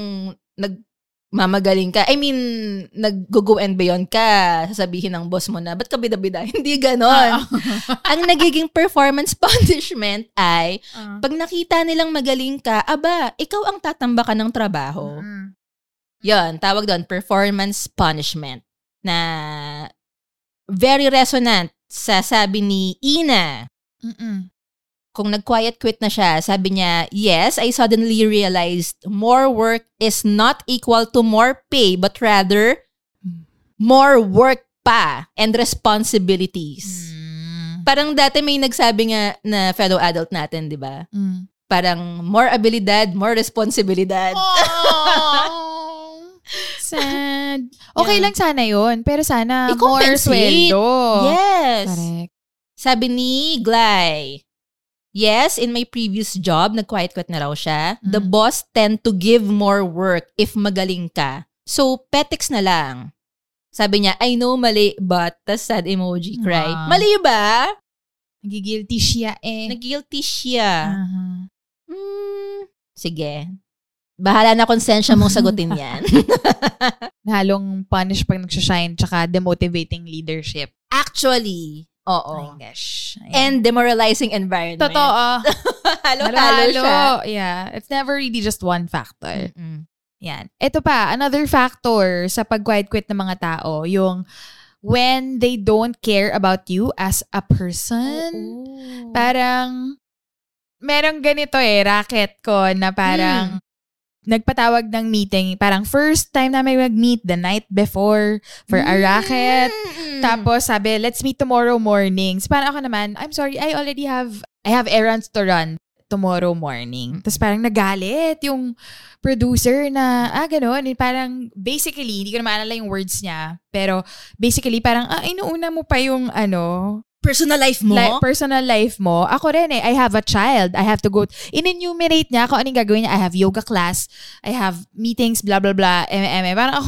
nagmamagaling ka. I mean, nag-go and beyond ka. Sasabihin ng boss mo na, ba't ka bida-bida? Hindi ganon. Ang nagiging performance punishment ay, Ah. pag nakita nilang magaling ka, aba, ikaw ang tatambakan ng trabaho. Mm. Yon, tawag doon, performance punishment. Na very resonant sa sabi ni Ina. Mm-mm. Kung nag-quiet quit na siya, sabi niya, yes, I suddenly realized more work is not equal to more pay, but rather more work pa and responsibilities. Mm. Parang dati may nagsabi nga na fellow adult natin, di ba? Mm. Parang more abilidad, more responsibilidad. Oh, sad. Okay lang sana yun, pero sana more I-compensate. sweldo. Yes. Correct. Sabi ni Glay, yes, in my previous job, nag-quiet quit na raw siya. The Mm. boss tend to give more work if magaling ka. So, petics na lang. Sabi niya, I know, mali, but, tas sad emoji, cry. Ah. Mali ba? Nagigilty siya eh. Nag-guilty siya. Aha. Hmm, sige. Bahala na konsensya mong sagutin yan. Halong punish pag nagsashine tsaka demotivating leadership. Actually, Oh oo. my gosh. Ayan. And demoralizing environment. Totoo. Halo-halo siya. Yeah. It's never really just one factor. Mm-mm. Yan. Ito pa, another factor sa pag-quiet quit ng mga tao, yung when they don't care about you as a person. Oh. Parang, merong ganito eh, racket ko na parang, hmm. nagpatawag ng meeting. Parang first time namin mag-meet the night before for a racket. Mm. Tapos sabi, let's meet tomorrow morning. So parang ako naman, I'm sorry, I already have, I have errands to run tomorrow morning. Tapos parang nagalit yung producer na, ah, gano'n. Parang basically, hindi ko na maalala yung words niya. Pero basically, parang, ah, inuuna mo pa yung ano, personal life mo? Like, personal life mo. Ako rin eh, I have a child. I have to go, in-enumerate niya kung anong gagawin niya. I have yoga class. I have meetings, blah, blah, blah, M M. Parang ako,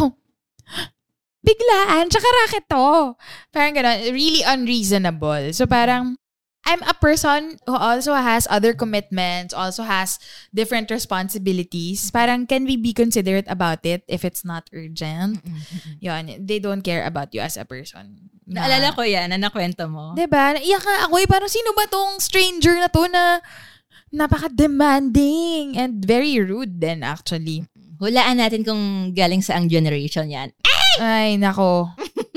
biglaan, tsaka racket to. Parang gano'n, really unreasonable. So parang, I'm a person who also has other commitments, also has different responsibilities. Parang, can we be considerate about it if it's not urgent? Mm-hmm. Yun, they don't care about you as a person. Na, Naalala ko yan, na nakwento mo. Diba? Naiyak nga ako eh. Parang, sino ba tong stranger na to na napaka-demanding and very rude din actually. Hulaan natin kung galing sa ang generation yan. Ay, nako.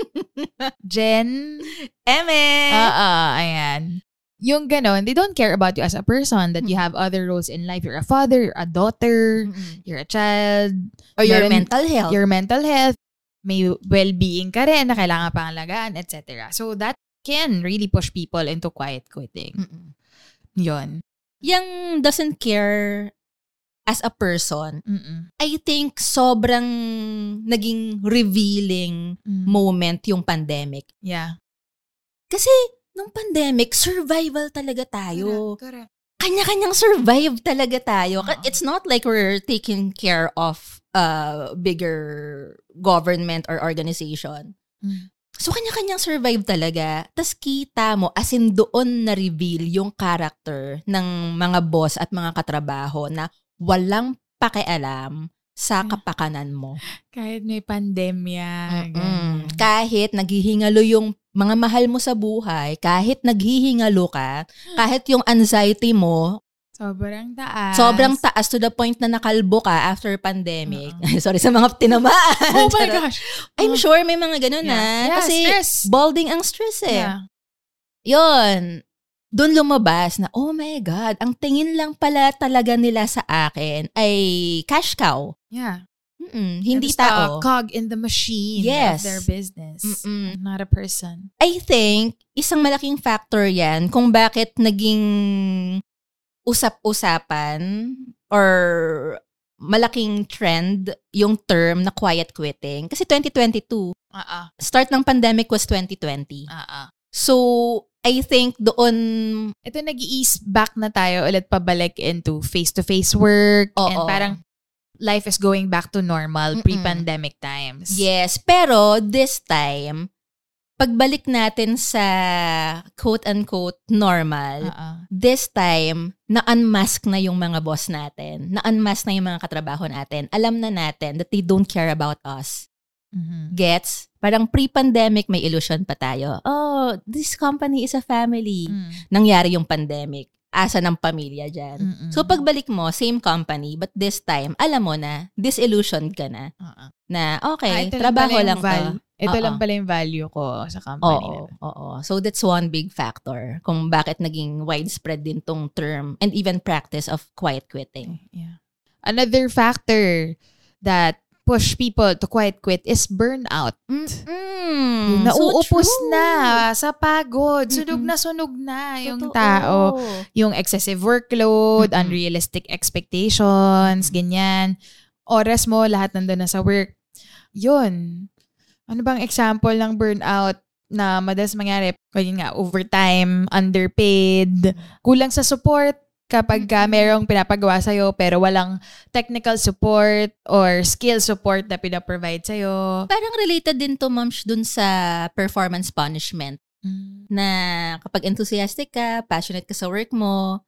Gen? Eme! Oo, ayan. Yung ganon, they don't care about you as a person, that you have other roles in life. You're a father, you're a daughter, mm-hmm. you're a child. Or your meron, mental health. Your mental health. May well-being ka rin na kailangan pangalagaan, et cetera. So that can really push people into quiet quitting. Mm-mm. Yun. Yung doesn't care as a person, Mm-mm. I think sobrang naging revealing mm. moment yung pandemic. Yeah. Kasi nung pandemic, survival talaga tayo. Correct, correct. Kanya-kanyang survive talaga tayo. Uh-huh. It's not like we're taking care of a bigger government or organization. Hmm. So, kanya-kanyang survive talaga. Tapos kita mo, as in doon na-reveal yung character ng mga boss at mga katrabaho na walang pakialam sa kapakanan mo. Kahit may pandemya. Kahit naghihingalo yung mga mahal mo sa buhay, kahit naghihingalo ka, kahit yung anxiety mo, sobrang taas. Sobrang taas to the point na nakalbo ka after pandemic. Uh-uh. Sorry sa mga tinamaan. Oh my gosh. I'm sure may mga ganun yeah. na. Yeah, kasi stress. balding ang stress eh. Yeah. Yun. Doon lumabas na, oh my God, ang tingin lang pala talaga nila sa akin ay cash cow. Yeah. Mm-mm, hindi tao. A cog in the machine yes. of their business. Mm-mm. Not a person. I think, isang malaking factor yan kung bakit naging usap-usapan or malaking trend yung term na quiet quitting. Kasi twenty twenty-two, uh-uh. start ng pandemic was twenty twenty. Uh-uh. So, I think doon... Ito nag-ease back na tayo ulit pabalik into face-to-face work. Oo. And parang life is going back to normal Mm-mm. pre-pandemic times. Yes, pero this time, pagbalik natin sa quote-unquote normal, uh-uh. this time, na-unmask na yung mga boss natin. Na-unmask na yung mga katrabaho natin. Alam na natin that they don't care about us. Mm-hmm. Gets? Parang pre-pandemic, may illusion pa tayo. Oh, this company is a family. Mm. Nangyari yung pandemic. Asa ng pamilya dyan. Mm-mm. So, pagbalik mo, same company, but this time, alam mo na, disillusioned ka na. Uh-uh. Na, okay, ah, trabaho lang, lang val- to. Ito Uh-oh. lang pala yung value ko sa company. Oo, oo. So, that's one big factor kung bakit naging widespread din tong term and even practice of quiet quitting. Yeah. Another factor that push people to quiet quit is burnout. Mm-mm. Nauupos so na sa pagod. Sunog Mm-mm. na sunog na yung Totoo. Tao. Yung excessive workload, Mm-mm. unrealistic expectations, ganyan. Oras mo, lahat nandun na sa work. Yun. Ano bang example ng burnout na madalas mangyari? Yun nga, overtime, underpaid, kulang sa support. Kapag ka merong pinapagawa sa'yo pero walang technical support or skill support na pinaprovide sa'yo. Parang related din to, Moms, dun sa performance punishment. Mm. Na kapag enthusiastic ka, passionate ka sa work mo,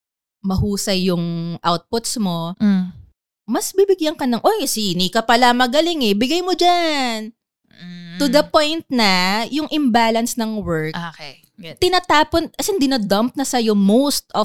mahusay yung outputs mo, mm. mas bibigyan ka ng, oy, si Nika pala magaling eh, bigay mo dyan. Mm. To the point na yung imbalance ng work, okay. Good. Tinatapon, as in dinadump na sa'yo most of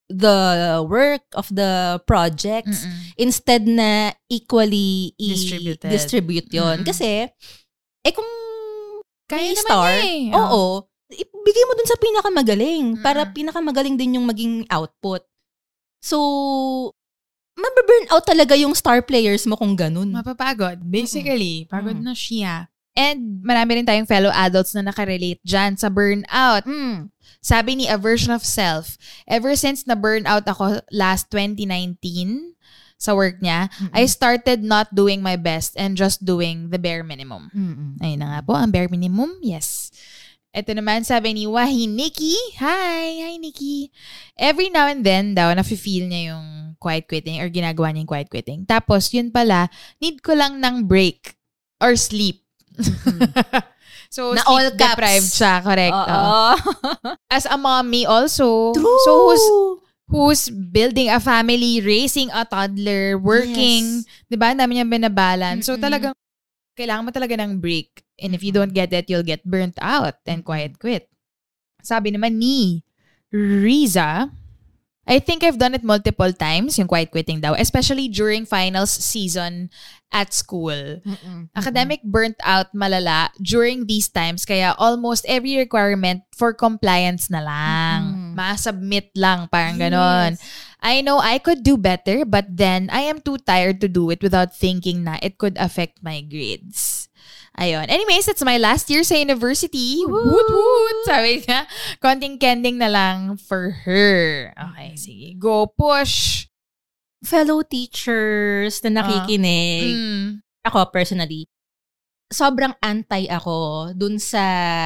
the work of the projects Mm-mm. instead na equally i- Distributed. distribute yun. Mm-mm. Kasi, eh kung Kaya may naman star, niya eh. oo, ibigay mo dun sa pinakamagaling para Mm-mm. pinakamagaling din yung maging output. So, mababurn out talaga yung star players mo kung ganun. Mapapagod. Basically, pagod Mm. na siya. And marami rin tayong fellow adults na nakarelate dyan sa burnout. Mm. Sabi ni A Version of Self, ever since na burnout ako last twenty nineteen sa work niya, Mm-mm. I started not doing my best and just doing the bare minimum. Mm-mm. Ayun na nga po, ang bare minimum, yes. Ito naman sabi ni Wahi Nikki. Hi! Hi, Nikki. Every now and then daw, nafe-feel niya yung quiet quitting or ginagawa niya yung quiet quitting. Tapos, yun pala, need ko lang ng break or sleep. So, Na all sleep caps. deprived siya, correct. Oo. Oo. As a mommy also. True. So, who's, who's building a family, raising a toddler, working, Yes. di ba? Ang dami niyang binabalance. So, Mm-mm. talagang, kailangan mo talaga ng break. And if you don't get it, you'll get burnt out and quiet quit. Sabi naman ni Riza, I think I've done it multiple times, yung quiet quitting daw, especially during finals season at school. Mm-mm. Academic burnt out malala during these times, kaya almost every requirement for compliance na lang. Mm-mm. Ma-submit lang, parang ganon. Yes. I know I could do better, but then I am too tired to do it without thinking na it could affect my grades. Ayun. Anyways, it's my last year sa university. Woot woot! Sabi niya, konting kending na lang for her. Okay, sige. Go push! Fellow teachers na nakikinig, Mm. ako personally, sobrang anti ako dun sa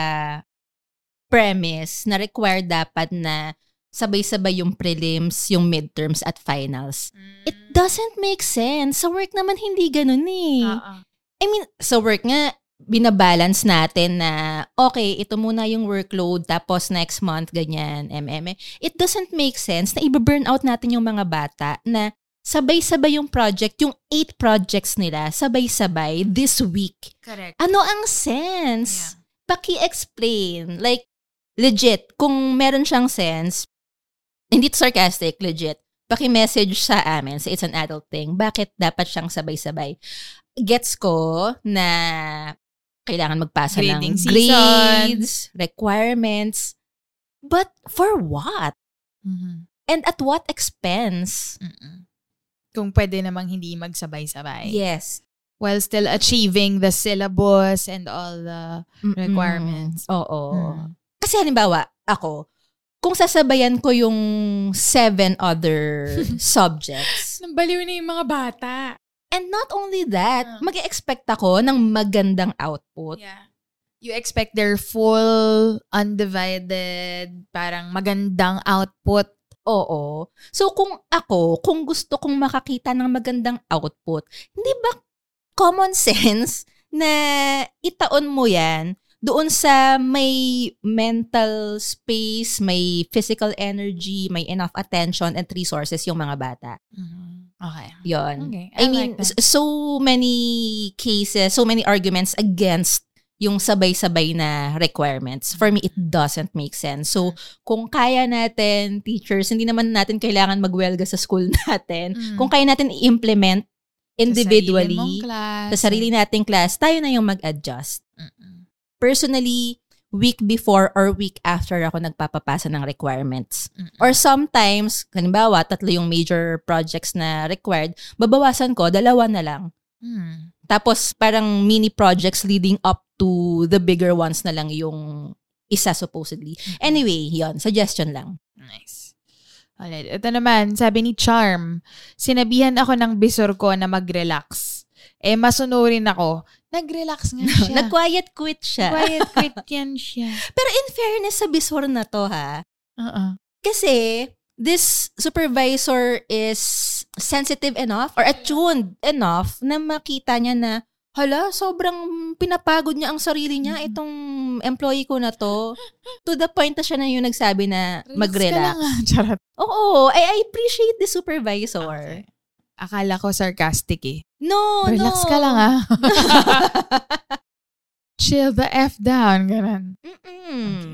premise na required dapat na sabay-sabay yung prelims, yung midterms at finals. It doesn't make sense. Sa work naman hindi ganun eh. Uh-uh. I mean, sa work nga, binabalance natin na, okay, ito muna yung workload, tapos next month, ganyan, M M. It doesn't make sense na i-burn out natin yung mga bata na sabay-sabay yung project, yung eight projects nila, sabay-sabay this week. Correct. Ano ang sense? Paki-explain. Like, legit, kung meron siyang sense, hindi to sarcastic, legit, paki-message sa amin, sa It's an Adult Thing, bakit dapat siyang sabay-sabay. Gets ko na kailangan magpasa Grading ng season. grades, requirements, but for what? Mm-hmm. And at what expense? Mm-mm. Kung pwede namang hindi magsabay-sabay. Yes. While still achieving the syllabus and all the Mm-mm. requirements. Oo. Mm. Kasi halimbawa, ako, kung sasabayan ko yung seven other subjects, Nambaliw na yung mga bata. and not only that, Uh. mag-expect ako ng magandang output. Yeah. You expect their full, undivided, parang magandang output. Oo. So kung ako, kung gusto kong makakita ng magandang output, hindi ba common sense na itaon mo yan doon sa may mental space, may physical energy, may enough attention and resources yung mga bata? Mm-hmm. Okay. Yon. Okay, I, I mean, like that. s- so many cases, so many arguments against yung sabay-sabay na requirements. For me, it doesn't make sense. So, kung kaya natin, teachers, hindi naman natin kailangan magwelga sa school natin. Mm. Kung kaya natin i-implement individually, Sa sarili mong class. sa sarili nating class, tayo na yung mag-adjust. Mm-mm. Personally, week before or week after ako nagpapapasa ng requirements. Mm-mm. Or sometimes, halimbawa, tatlo yung major projects na required, babawasan ko, dalawa na lang. Mm. Tapos, parang mini projects leading up to the bigger ones na lang yung isa supposedly. Anyway, yon suggestion lang. Nice. Alright. Ito naman, sabi ni Charm, sinabihan ako ng bisor ko na mag-relax. Eh, masunurin ako. Nag-relax nga siya. Nag-quiet quit siya. Quiet quit yan siya. Pero in fairness sa bisor na to ha, Uh-uh. kasi this supervisor is sensitive enough or attuned enough na makita niya na, hala, sobrang pinapagod niya ang sarili niya, itong employee ko na to. To the point na siya na yung nagsabi na mag-relax. Relax ka lang ah. Charot. Oo, I, I appreciate the supervisor. Okay. Akala ko sarcastic eh. No, Relax no. ka lang ah. Chill the F down. Ganun. Mm-mm.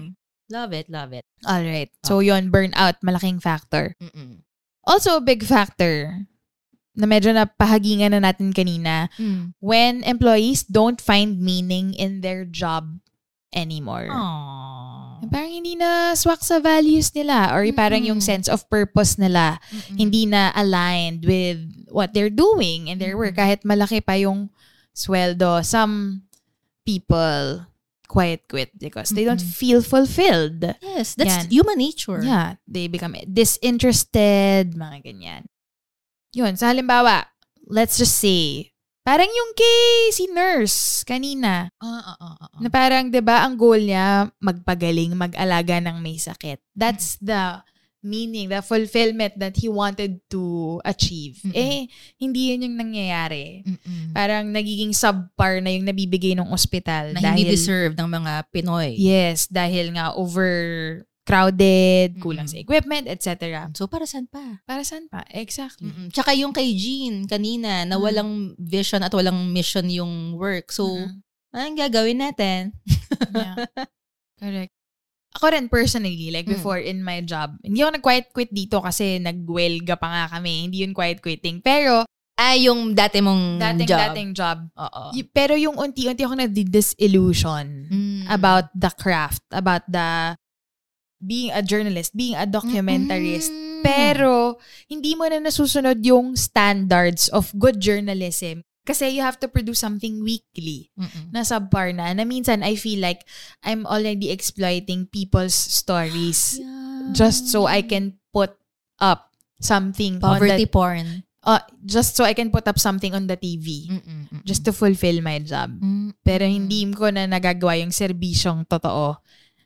Love it, love it. Alright. So, yun, burnout, malaking factor. Mm-mm. Also, a big factor na medyo napahagingan na natin kanina, Mm. when employees don't find meaning in their job anymore. Aww. Parang hindi na swak sa values nila or parang yung sense of purpose nila Mm-mm. hindi na aligned with what they're doing in their work. Kahit malaki pa yung sweldo, some people quiet quit because they don't Mm-mm. feel fulfilled. Yes, that's Yan. human nature. Yeah, they become disinterested, mga ganyan. Yun, sa halimbawa, let's just say, parang yung kay si nurse kanina, Ah, ah, ah, ah, ah. na parang 'di ba ang goal niya magpagaling, mag-alaga ng may sakit. That's the meaning, the fulfillment that he wanted to achieve. Mm-mm. Eh, hindi yun yung nangyayari. Mm-mm. Parang nagiging subpar na yung nabibigay ng ospital. Na hindi deserve ng mga Pinoy. Yes, dahil nga overcrowded, kulang Mm-mm. sa equipment, et cetera. So, para saan pa? Para saan pa? Exactly. Mm-mm. Tsaka yung kay Jean kanina na Mm. walang vision at walang mission yung work. So, Mhm. anong gagawin natin? Yeah. Correct. Ako rin personally, like Mm. before in my job, hindi ako nag-quiet quit dito kasi nag-welga pa nga kami. Hindi yun quiet quitting. Pero, Ah, yung dati mong job. dating-dating job. Oo. Y- pero yung unti-unti ako na-disillusion Mm. about the craft, about the being a journalist, being a documentarist. Mm. Pero, hindi mo na nasusunod yung standards of good journalism. Kasi you have to produce something weekly Mm-mm. na subpar na, na minsan I feel like I'm already exploiting people's stories Yeah. just so I can put up something Poverty on the, porn. uh, just so I can put up something on the T V Mm-mm. just to fulfill my job. Mm. Pero hindi ko na nagagawa yung serbisyong totoo.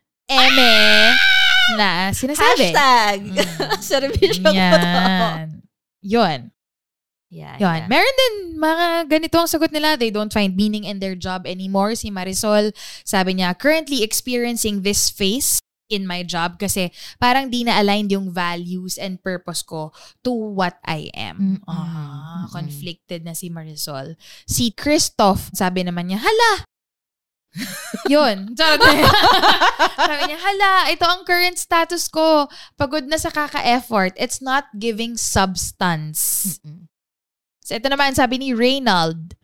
Eme na sinasabi. Hashtag. Mm. Servisyo ko to. Yan. Yun. Yeah, Yun. yeah. Meron din mga ganito ang sagot nila. They don't find meaning in their job anymore. Si Marisol, sabi niya, currently experiencing this phase in my job kasi parang di na-aligned yung values and purpose ko to what I am. Mm-mm. Ah, Mm-mm. conflicted na si Marisol. Si Christoph, sabi naman niya, hala! Yun. Sabi niya, hala, ito ang current status ko. Pagod na sa kaka-effort. It's not giving substance. Mm-mm. So, ito naman, sabi ni Reynald,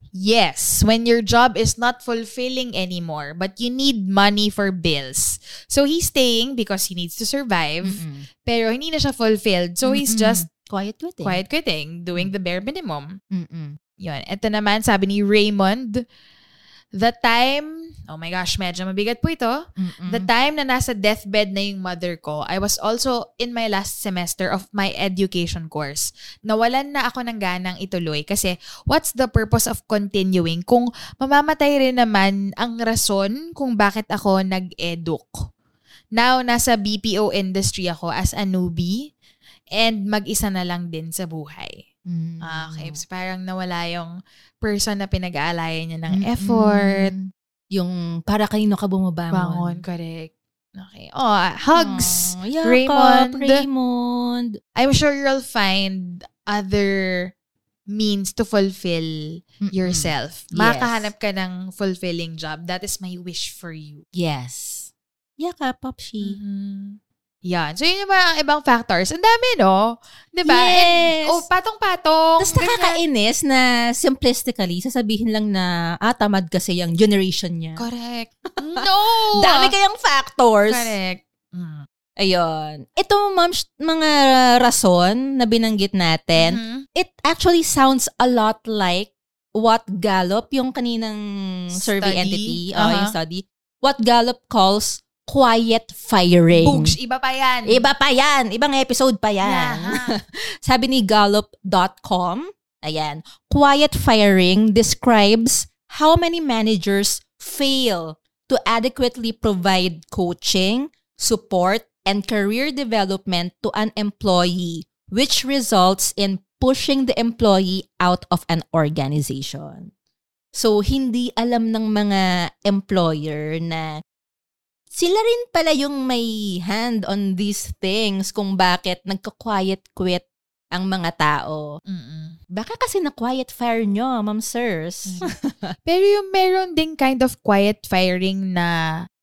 yes, when your job is not fulfilling anymore, but you need money for bills. So, he's staying because he needs to survive, Mm-mm. pero hindi na siya fulfilled. So, he's Mm-mm. just quiet quitting. quiet quitting, doing the bare minimum. Mm-mm. Yun. Ito naman, sabi ni Raymond, the time, oh my gosh, medyo mabigat po ito. Mm-mm. The time na nasa deathbed na yung mother ko, I was also in my last semester of my education course. Nawalan na ako ng ganang ituloy kasi what's the purpose of continuing kung mamamatay rin naman ang rason kung bakit ako nag-eduk. Now, nasa B P O industry ako as a newbie and mag-isa na lang din sa buhay. Mm. Ah, okay. So, parang nawala yung person na pinag-aalayan niya ng Mm-mm. effort. Yung para kanino ka bumabangon. Bangon, correct. Okay. Oh, uh, hugs, Aw, yakap, Raymond. Raymond. I'm sure you'll find other means to fulfill Mm-mm. yourself. Yes. Makahanap ka ng fulfilling job. That is my wish for you. Yes. Yakap, Popshi. Mm-hmm. Yan. So, yun yung mga ibang factors. Ang dami, no? Diba? Yes. And, oh, patong-patong. Tapos nakakainis na simplistically, sasabihin lang na, ah, tamad kasi yung generation niya. Correct. No! Dami kayang factors. Correct. Mm. Ayun. Ito, ma'am, sh- mga rason na binanggit natin, Mhm. it actually sounds a lot like what Gallup, yung kaninang survey Study. entity, uh, Uh-huh. yung study, what Gallup calls quiet firing. Boogs, iba pa yan. Iba pa yan. Ibang episode pa yan. Yeah. Sabi ni Gallup dot com, ayan, quiet firing describes how many managers fail to adequately provide coaching, support, and career development to an employee, which results in pushing the employee out of an organization. So, hindi alam ng mga employer na sila rin pala yung may hand on these things kung bakit nagka-quiet quit ang mga tao. Mm-mm. Baka kasi na-quiet fire nyo, ma'am sirs. Pero yung meron ding kind of quiet firing na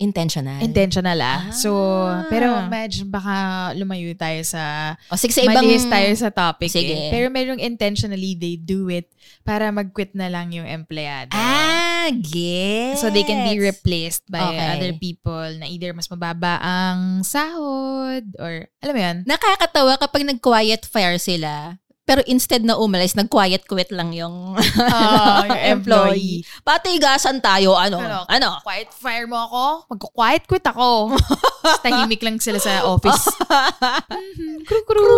Intentional. Intentional ah. Ah. So, pero imagine baka lumayo tayo sa, O sige, sa ibang... malihis tayo sa topic Sige. eh. Pero merong intentionally, they do it para mag-quit na lang yung empleyado. Ah, gets. So they can be replaced by Okay. other people na either mas mababa ang sahod or, alam mo yun? Nakakatawa kapag nag-quiet fire sila. Pero instead na umalis, nag-quiet quit lang yung, Ah, yung employee. Patigasan tayo, ano? Ano? Ano? Quiet fire mo ako? Magko-quiet quit ako. Tapos tahimik lang sila sa office. Mhm, kru-kru.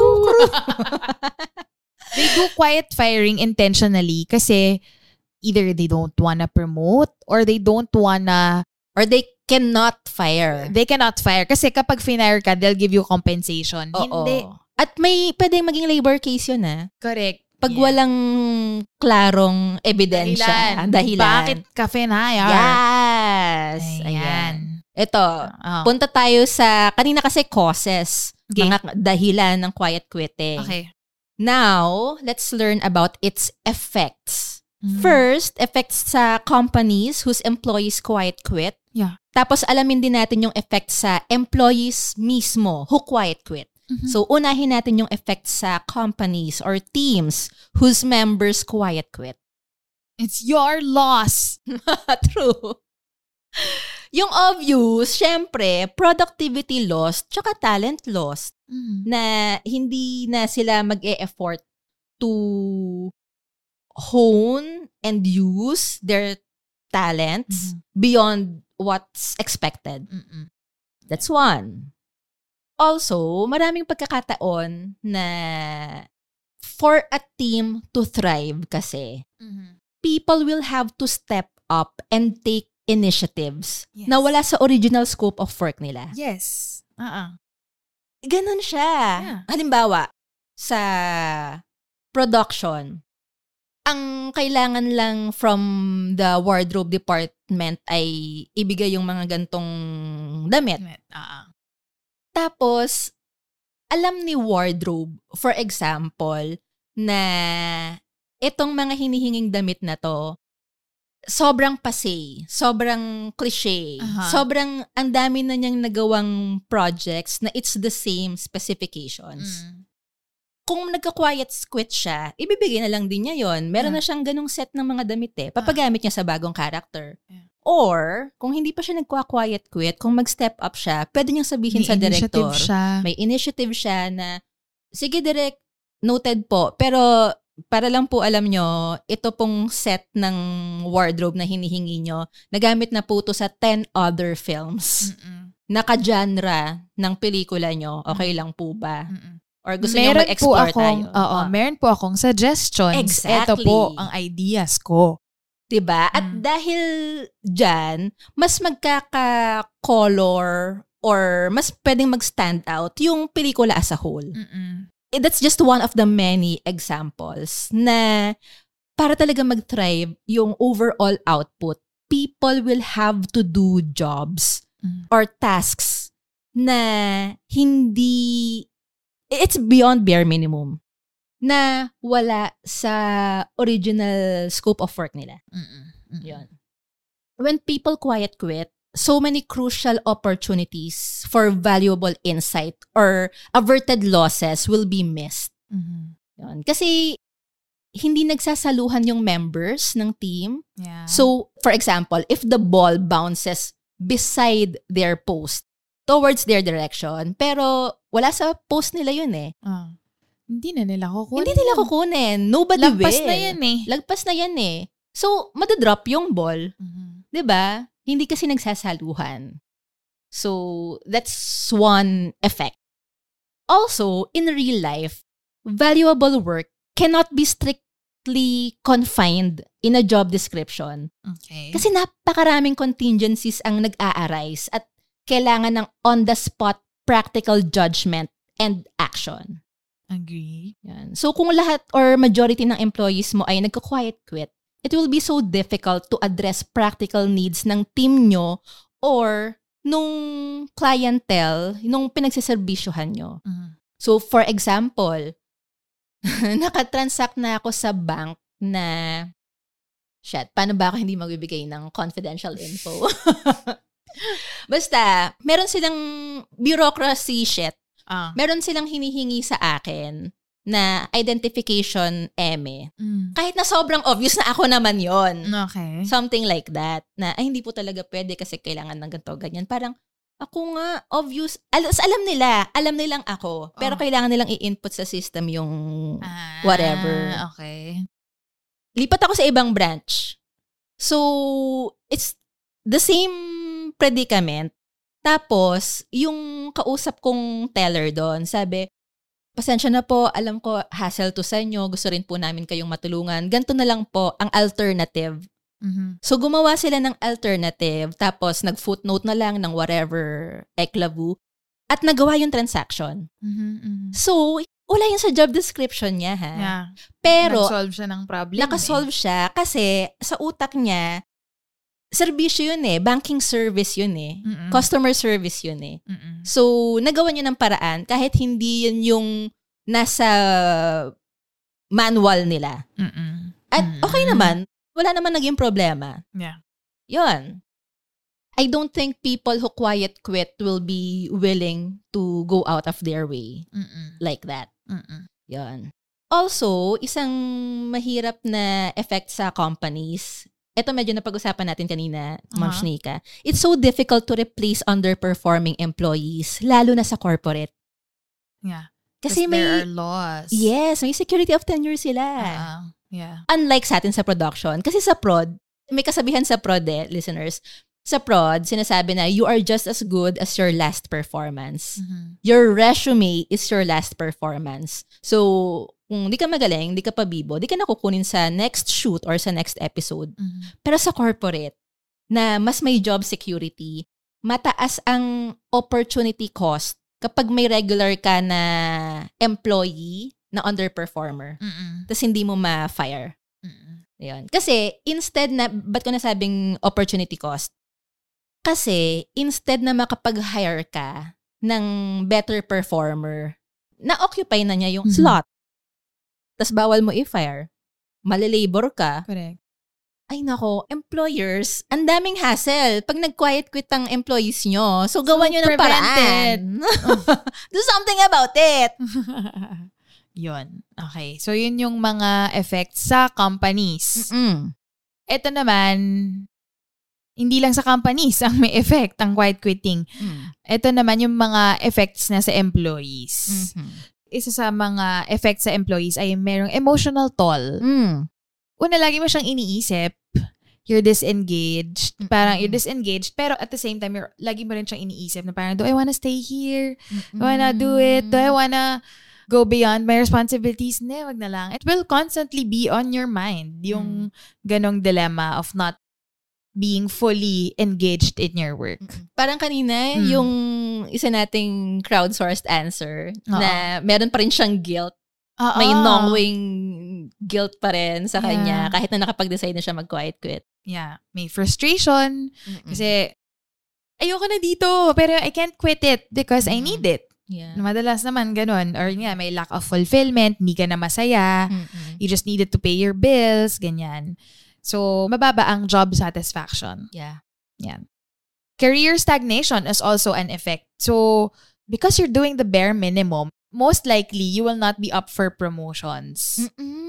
They do quiet firing intentionally kasi either they don't wanna promote or they don't wanna, Or they cannot fire. they cannot fire. Kasi kapag finire ka, they'll give you compensation. Oo. Hindi. At may pwedeng maging labor case yun, ah. Correct. Pag Yeah. walang klarong ebidensya. Dahilan. Bakit ka finire? Yes. Ayan. Ayan. Ito, Oh. punta tayo sa, kanina kasi causes, Okay. mga dahilan ng quiet quitting. Okay. Now, let's learn about its effects. Mm. First, effects sa companies whose employees quiet quit. Yeah. Tapos alamin din natin yung effects sa employees mismo who quiet quit. Mhm. So, unahin natin yung effects sa companies or teams whose members quiet quit. It's your loss. True. Yung obvious, syempre, productivity loss tsaka talent loss Mm. na hindi na sila mag-e-effort to hone and use their talents Mhm. beyond what's expected. Mm-mm. That's one. Also, maraming pagkakataon na for a team to thrive kasi, Mhm. people will have to step up and take initiatives Yes. na wala sa original scope of work nila. Yes. Uh-uh. Ganon siya. Yeah. Halimbawa, sa production, ang kailangan lang from the wardrobe department ay ibigay yung mga gantong damit. Uh-uh. Tapos, alam ni wardrobe, for example, na itong mga hinihinging damit na to, sobrang pase, sobrang cliche, Aha. sobrang ang dami na niyang nagawang projects na it's the same specifications. Mm. Kung nagka-quiet quit siya, ibibigay na lang din niya yon. Meron Yeah. na siyang ganung set ng mga damit eh. Papagamit niya sa bagong character. Yeah. Or, kung hindi pa siya nagka-quiet quit, kung mag-step up siya, pwede niyang sabihin May sa initiative director. siya. May initiative siya na, sige direct, noted po. Pero, para lang po alam nyo, ito pong set ng wardrobe na hinihingi nyo, nagamit na po to sa ten other films. Mm-mm. Naka-genre ng pelikula nyo, okay lang po ba? Mm-mm. Or gusto nyo Meron po mag-explore akong, tayo? oo, Ah. meron po akong suggestions. Ito Exactly. po ang ideas ko. Diba? At Mm. dahil dyan, mas magkaka-color or mas pwedeng mag-stand out yung pelikula as a whole. Mm-mm. Eh, that's just one of the many examples na para talaga mag-thrive yung overall output, people will have to do jobs Mm. or tasks na hindi, it's beyond bare minimum, na wala sa original scope of work nila. Mm-mm. Mm-mm. Yun. When people quiet quit, so many crucial opportunities for valuable insight or averted losses will be missed. Mhm. Yun. Kasi hindi nagsasaluhan yung members ng team. Yeah. So, for example, if the ball bounces beside their post, towards their direction, pero wala sa post nila yun eh. Ah. Hindi na nila kukunin. Hindi nila kukunin. Nobody Lampas will. na yan eh. Lagpas na yan eh. So, madadrop yung ball. Mhm. 'Di ba? Hindi kasi nagsasaluhan. So, that's one effect. Also, in real life, valuable work cannot be strictly confined in a job description. Okay. Kasi napakaraming contingencies ang nag-a-arise at kailangan ng on-the-spot practical judgment and action. Agree. Yan. So, kung lahat or majority ng employees mo ay nagka-quiet quit, it will be so difficult to address practical needs ng team nyo or nung clientele, nung pinagsiservisyohan nyo. Mhm. So, for example, nakatransact na ako sa bank na, shit, paano ba ako hindi magbibigay ng confidential info? Basta, meron silang bureaucracy shit. Ah. Meron silang hinihingi sa akin na identification eme. Mm. Kahit na sobrang obvious na ako naman yon. Okay. Something like that. Na, ay, hindi po talaga pwede kasi kailangan ng ganito, ganyan. Parang, ako nga, obvious. Al- alam nila. Alam nilang ako. Pero Oh. kailangan nilang i-input sa system yung Ah, whatever. Okay. Lipat ako sa ibang branch. So, it's the same predicament. Tapos, yung kausap kong teller doon, sabi, pasensya na po, alam ko, hassle to sa inyo, gusto rin po namin kayong matulungan. Ganito na lang po, ang alternative. Mm-hmm. So, gumawa sila ng alternative, tapos nag-footnote na lang ng whatever eklavu, at nagawa yung transaction. Mm-hmm. Mm-hmm. So, wala yun sa job description niya, ha? Yeah. Pero, nag-solve siya ng problem. nakasolve siya kasi sa utak niya, serbisyo yun eh. Banking service yun eh. Mm-mm. Customer service yun eh. Mm-mm. So, nagawa niya ng paraan kahit hindi yun yung nasa manual nila. Mm-mm. At Mm-mm. okay naman. Wala naman naging problema. Yeah. Yun. I don't think people who quiet quit will be willing to go out of their way Mm-mm. like that. Mm-mm. Yun. Also, isang mahirap na effect sa companies, ito medyo napag-usapan natin kanina, Ma'am Uh-huh. Shnika, it's so difficult to replace underperforming employees, lalo na sa corporate. Yeah. Kasi Kasi may, there are laws. yes, may security of tenure sila. Uh, yeah. Unlike sa atin sa production. Kasi sa prod, may kasabihan sa prod eh, listeners, sa prod, sinasabi na you are just as good as your last performance. Mm-hmm. Your resume is your last performance. So, kung di ka magaling, di ka pabibo, di ka nakukunin sa next shoot or sa next episode. Mm-hmm. Pero sa corporate, na mas may job security, mataas ang opportunity cost kapag may regular ka na employee na underperformer. Mm-mm. Tapos hindi mo ma-fire. Mm-mm. Yun. Kasi, instead na, ba't ko nasabing opportunity cost? Kasi, instead na makapag-hire ka ng better performer, na-occupy na niya yung Mhm. slot. Tapos bawal mo i-fire. Malilabor ka. Correct. Ay nako, employers, ang daming hassle pag nag-quiet quit ang employees nyo. So, gawan nyo ng prevent paraan. Do something about it. Yun. Okay. So, yun yung mga effects sa companies. Mm. Ito naman, hindi lang sa companies ang may effect ang quiet quitting. Mm. Ito naman yung mga effects na sa employees. Mhm. Isa sa mga effects sa employees ay merong emotional toll. Mm. Una, lagi mo siyang iniisip. You're disengaged. Mm-mm. Parang you're disengaged. Pero at the same time, you're, lagi mo rin siyang iniisip na parang, do I wanna stay here? Do I wanna do it? Do I wanna go beyond my responsibilities? Ne, wag na lang. It will constantly be on your mind. Yung ganong dilemma of not being fully engaged in your work. Parang kanina, Mm. yung isa nating crowdsourced answer Oo. na meron pa rin siyang guilt. Oo. May knowing guilt pa rin sa Yeah. kanya kahit na nakapag-decide na siya mag-quiet quit. Yeah. May frustration. Kasi, ayoko na dito, pero I can't quit it because I Mm. need it. Yeah. Madalas naman ganun. Or nga, may lack of fulfillment, hindi ka na masaya, Mm-mm. you just needed to pay your bills, ganyan. So, mababa ang job satisfaction. Yeah. Yan. Career stagnation is also an effect. So, because you're doing the bare minimum, most likely, you will not be up for promotions.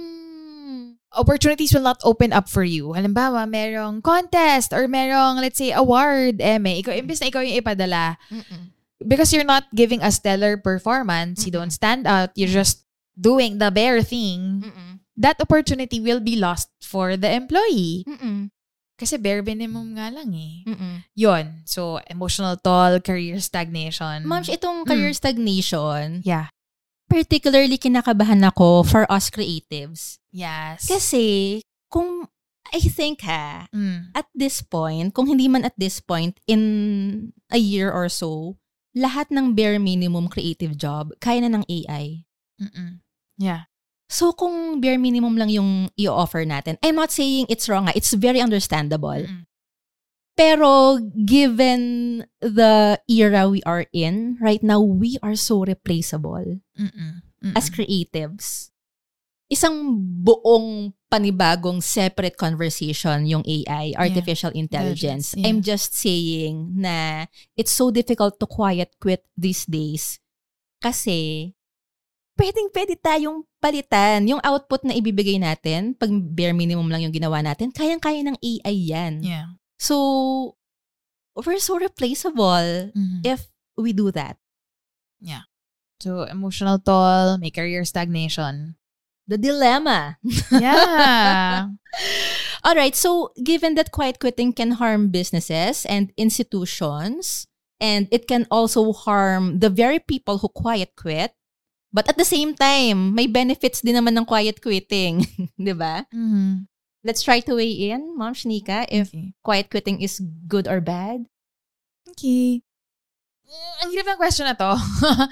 Mm-mm. Opportunities will not open up for you. Halimbawa, merong contest or merong, let's say, award, eme. Ikaw, imbes na ikaw yung ipadala, Mm-mm. because you're not giving a stellar performance, you don't stand out, you're just doing the bare thing, Mm-mm. that opportunity will be lost for the employee. Mm-mm. Kasi bare minimum nga lang eh. Mm-mm. Yon. So, emotional toll, career stagnation. Ma'am, itong career Mm. stagnation, Yeah. particularly kinakabahan ako for us creatives. Yes. Kasi, kung, I think ha, Mm. at this point, kung hindi man at this point, in a year or so, lahat ng bare minimum creative job, kaya na ng A I. Mm-mm. Yeah. So, kung bare minimum lang yung i-offer natin, I'm not saying it's wrong. Ha. It's very understandable. Mm-mm. Pero, given the era we are in, right now, we are so replaceable Mm-mm. Mm-mm. as creatives. isang buong panibagong separate conversation yung A I, artificial yeah. intelligence. Yeah. I'm just saying na it's so difficult to quiet quit these days kasi pwedeng-pwede tayong palitan. Yung output na ibibigay natin, pag bare minimum lang yung ginawa natin, kayang-kaya ng A I yan. Yeah. So, we're so replaceable mm-hmm. if we do that. Yeah. So, emotional toll, may career stagnation. The dilemma. Yeah. All right. So, given that quiet quitting can harm businesses and institutions, and it can also harm the very people who quiet quit, but at the same time, may benefits din naman ng quiet quitting. Diba? Mm-hmm. Let's try to weigh in, Ma'am Shnika, if okay. quiet quitting is good or bad. Okay. Mm, ang hirap ng question na to.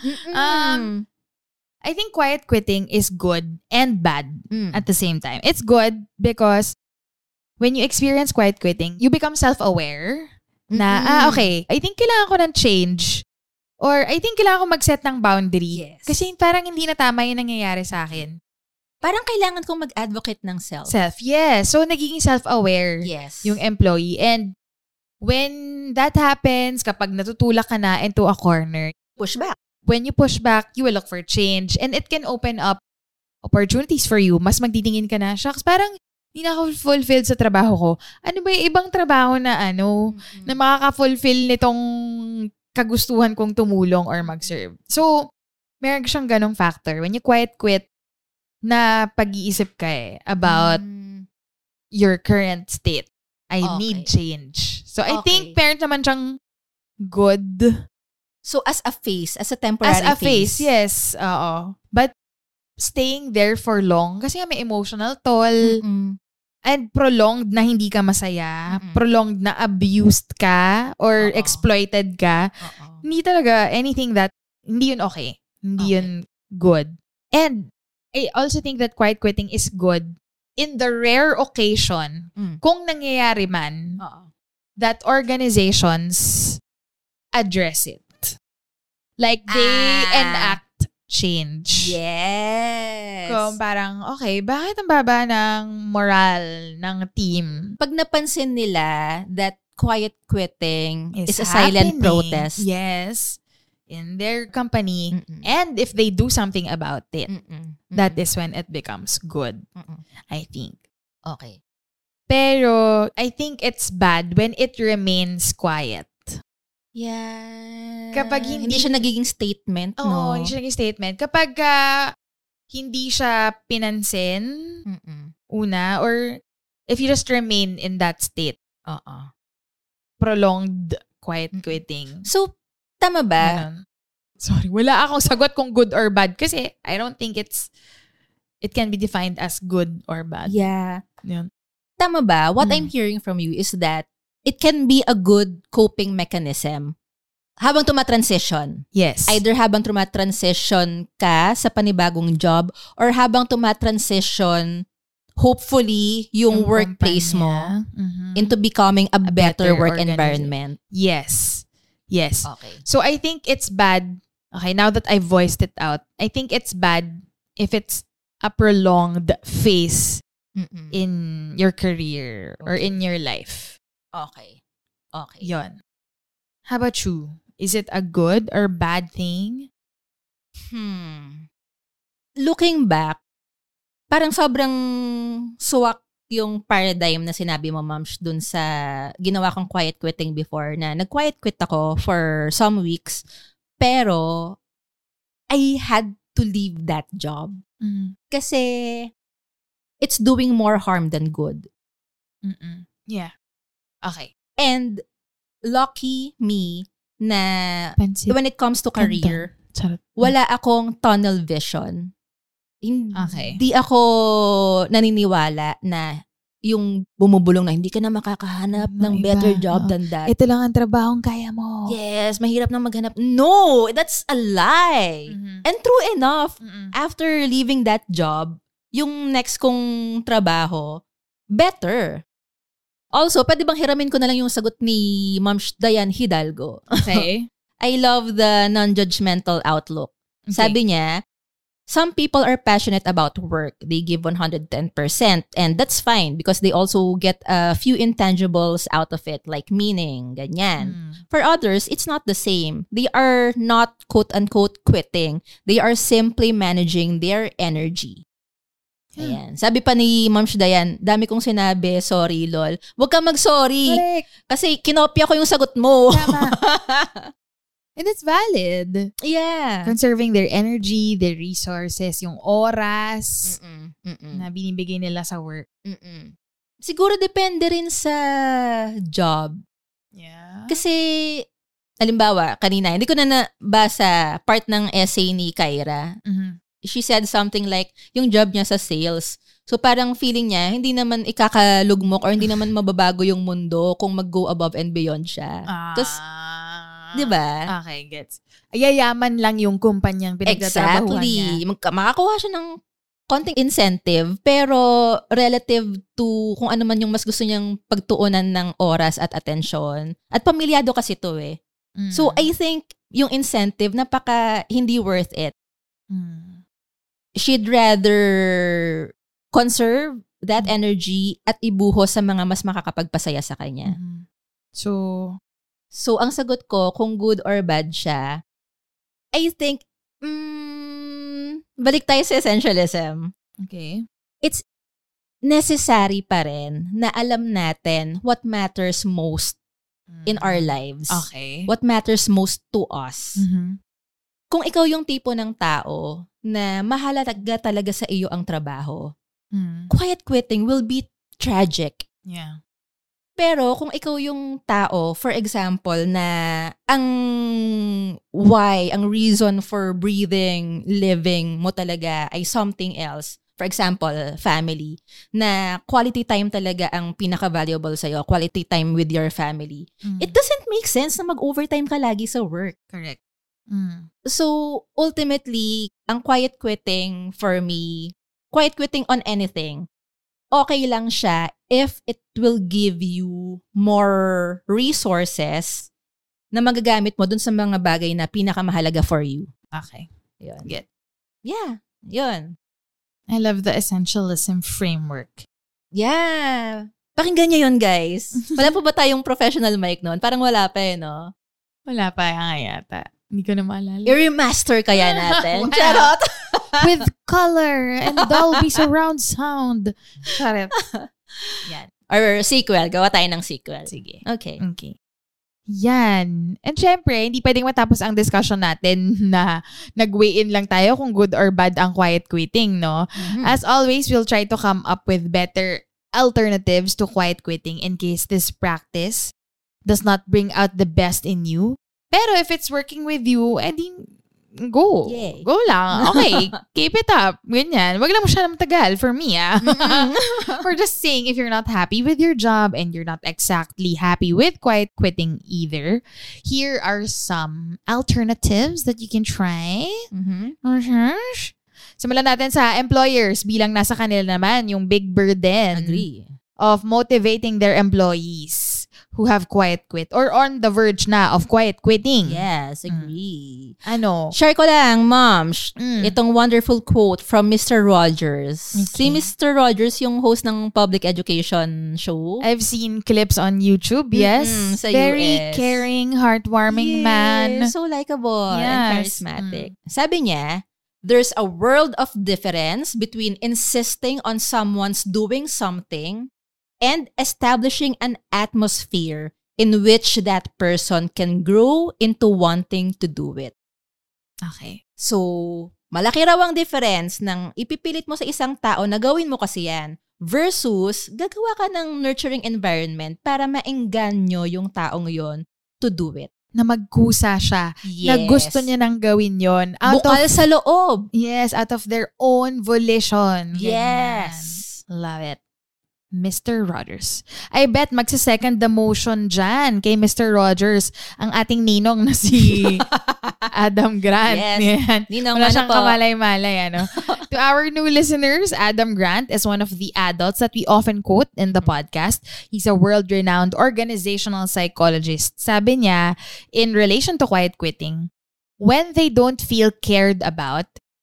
um, I think quiet quitting is good and bad mm. at the same time. It's good because when you experience quiet quitting, you become self-aware mm-hmm. na, ah, okay, I think kailangan ko ng change. Or I think kailangan ko mag-set ng boundary. Yes. Kasi parang hindi na tama yung nangyayari sa akin. Parang kailangan kong mag-advocate ng self. Self, yes. So, nagiging self-aware yes. yung employee. And when that happens, kapag natutulak ka na into a corner, push back. When you push back, you will look for change. And it can open up opportunities for you. Mas magtitingin ka na, shucks, parang hindi na ako fulfilled sa trabaho ko. Ano ba yung ibang trabaho na ano, mm-hmm. na makaka-fulfill nitong kagustuhan kong tumulong or mag-serve. So, meron siyang ganong factor. When you quiet quit, na pag-iisip ka eh about mm. your current state. I okay. need change. So, I okay. think parent naman siyang good. So, as a face, as a temporary face. As a face, face yes. Oo. But, staying there for long, kasi nga may emotional toll, mm-mm. and prolonged na hindi ka masaya, mm-mm. prolonged na abused ka, or Uh-oh. exploited ka, Uh-oh. hindi talaga anything that, hindi yun okay. Hindi okay. yun good. And, I also think that quiet quitting is good in the rare occasion, mm. kung nangyayari man, Uh-oh. that organizations address it. Like, they ah. enact change. Yes. Kung parang, okay, bakit ang baba ng moral ng team? Pag napansin nila that quiet quitting is, is a happening. silent protest. Yes. In their company. Mm-mm. And if they do something about it, Mm-mm. Mm-mm. that is when it becomes good. Mm-mm. I think. Okay. Pero, I think it's bad when it remains quiet. Yeah. Kapag hindi, hindi siya nagiging statement, oo, no? Oo, hindi siya nagiging statement. Kapag uh, hindi siya pinansin, Mm-mm. una, or if you just remain in that state, uh-uh. prolonged quiet quitting. So, tama ba? Ano? Sorry, wala akong sagot kung good or bad kasi I don't think it's, it can be defined as good or bad. Yeah. Yun. Tama ba? What mm. I'm hearing from you is that it can be a good coping mechanism habang tumatransition. Yes. Either habang tumatransition ka sa panibagong job or habang tumatransition, hopefully, yung, yung workplace mo mm-hmm. into becoming a, a better, better work environment. Yes. Yes. Okay. So, I think it's bad. Okay, now that I voiced it out, I think it's bad if it's a prolonged phase Mm-mm. in your career okay. or in your life. Okay. Okay. Yon. How about you? Is it a good or bad thing? Hmm. Looking back, parang sobrang suwak yung paradigm na sinabi mo, Mams, dun sa ginawa kong quiet quitting before na nag-quiet quit ako for some weeks, pero I had to leave that job. Mm. Kasi it's doing more harm than good. Mm-mm. Yeah. Okay. And lucky me na Pansit. when it comes to career, wala akong tunnel vision. Hindi okay. ako naniniwala na yung bumubulong na hindi ka na makakahanap no, ng iba. better job oh. than that. Ito lang ang trabahong kaya mo. Yes, mahirap na maghanap. No, that's a lie. Mm-hmm. And true enough, Mm-mm. after leaving that job, yung next kong trabaho, better. Also, pwede bang hiramin ko na lang yung sagot ni Ma'am Dayan Hidalgo? Okay. I love the non-judgmental outlook. Okay. Sabi niya, Some people are passionate about work. They give one hundred ten percent and that's fine because they also get a few intangibles out of it like meaning, ganyan. Mm. For others, it's not the same. They are not quote-unquote quitting. They are simply managing their energy. Ayan. Sabi pa ni Ma'am Dayan, dami kong sinabi, sorry, lol. Huwag kang mag-sorry. Correct. Kasi kinopya ko yung sagot mo. Tama. And it's valid. Yeah. Conserving their energy, their resources, yung oras Mm-mm. Mm-mm. na binibigay nila sa work. Mm-mm. Siguro depende rin sa job. Yeah. Kasi, halimbawa, kanina, hindi ko na nabasa part ng essay ni Kyra. Mm-hmm. She said something like, yung job niya sa sales. So parang feeling niya, hindi naman ikakalugmok or hindi naman mababago yung mundo kung mag-go above and beyond siya. Ah. Tapos, di ba? Okay, gets. Yayaman lang yung kumpanyang pinagtatrabahuan Exactly. niya. Mag- makakuha siya ng konting incentive, pero relative to kung ano man yung mas gusto niyang pagtuunan ng oras at atensyon. At pamilyado kasi to eh. Mm. So, I think yung incentive, napaka hindi worth it. Mm. She'd rather conserve that energy at ibuhos sa mga mas makakapagpasaya sa kanya. Mm. So, So, ang sagot ko, kung good or bad siya, I think, mm, balik tayo sa essentialism. okay. It's necessary pa rin na alam natin what matters most in our lives. Okay. What matters most to us. Mm-hmm. Kung ikaw yung tipo ng tao na mahalaga talaga sa iyo ang trabaho, Mm. quiet quitting will be tragic. Yeah. Pero kung ikaw yung tao, for example, na ang why, ang reason for breathing, living mo talaga ay something else. For example, family. Na quality time talaga ang pinaka-valuable sa'yo. Quality time with your family. Mm. It doesn't make sense na mag-overtime ka lagi sa work. Correct. Mm. So, ultimately, ang quiet quitting for me, quiet quitting on anything, okay lang siya if it will give you more resources na magagamit mo dun sa mga bagay na pinakamahalaga for you. Okay. Yun. Get. Yeah. Yun. I love the essentialism framework. Yeah. Pakinggan niyo yun, guys. Wala pa ba tayong professional mic noon? Parang wala pa eh, no? Wala pa nga yata. Hindi ko na maalala. I-remaster kaya natin. Wow. Charot! With color and Dolby surround sound. Charot. Yan. Or sequel. Gawa tayo ng sequel. Sige. Okay. Okay. Yan. And syempre, hindi pwedeng matapos ang discussion natin na nag-weigh in lang tayo kung good or bad ang quiet quitting, no? Mm-hmm. As always, we'll try to come up with better alternatives to quiet quitting in case this practice does not bring out the best in you. Pero if it's working with you, edi go. Yay. Go lang. Okay. Keep it up. Ganyan. Wag lang masyadong tagal for me, ah. We're just saying if you're not happy with your job and you're not exactly happy with quiet quitting either, here are some alternatives that you can try. Mm-hmm. Simulan natin sa employers bilang nasa kanila naman yung big burden Agree. of motivating their employees who have quiet quit or on the verge na of quiet quitting. Yes, agree. Ano? Share ko lang, mom, sh- Mm. itong wonderful quote from Mister Rogers. Okay. Si Mister Rogers, yung host ng public education show. I've seen clips on YouTube, yes. Mm-mm, sa Very U S. caring, heartwarming Yes, man. so likable and Yes. charismatic. Sabi niya, there's a world of difference between insisting on someone's doing something and establishing an atmosphere in which that person can grow into wanting to do it. Okay. So, malaki raw ang difference ng ipipilit mo sa isang tao na gawin mo kasi yan versus gagawa ka ng nurturing environment para maengganyo yung taong yon to do it. Na magkusa siya. Yes. Na gusto niya nang gawin yon. Out Bukal of, sa loob. yes, out of their own volition. Yes. Ganyan. Love it. Mister Rogers. I bet magsa-second the motion dyan kay Mister Rogers, ang ating ninong na si Adam Grant. Yes. Yan. Ninong, Wala ano siyang po? kamalay-malay. Ano? To our new listeners, Adam Grant is one of the adults that we often quote in the podcast. He's a world-renowned organizational psychologist. Sabi niya, in relation to quiet quitting, when they don't feel cared about,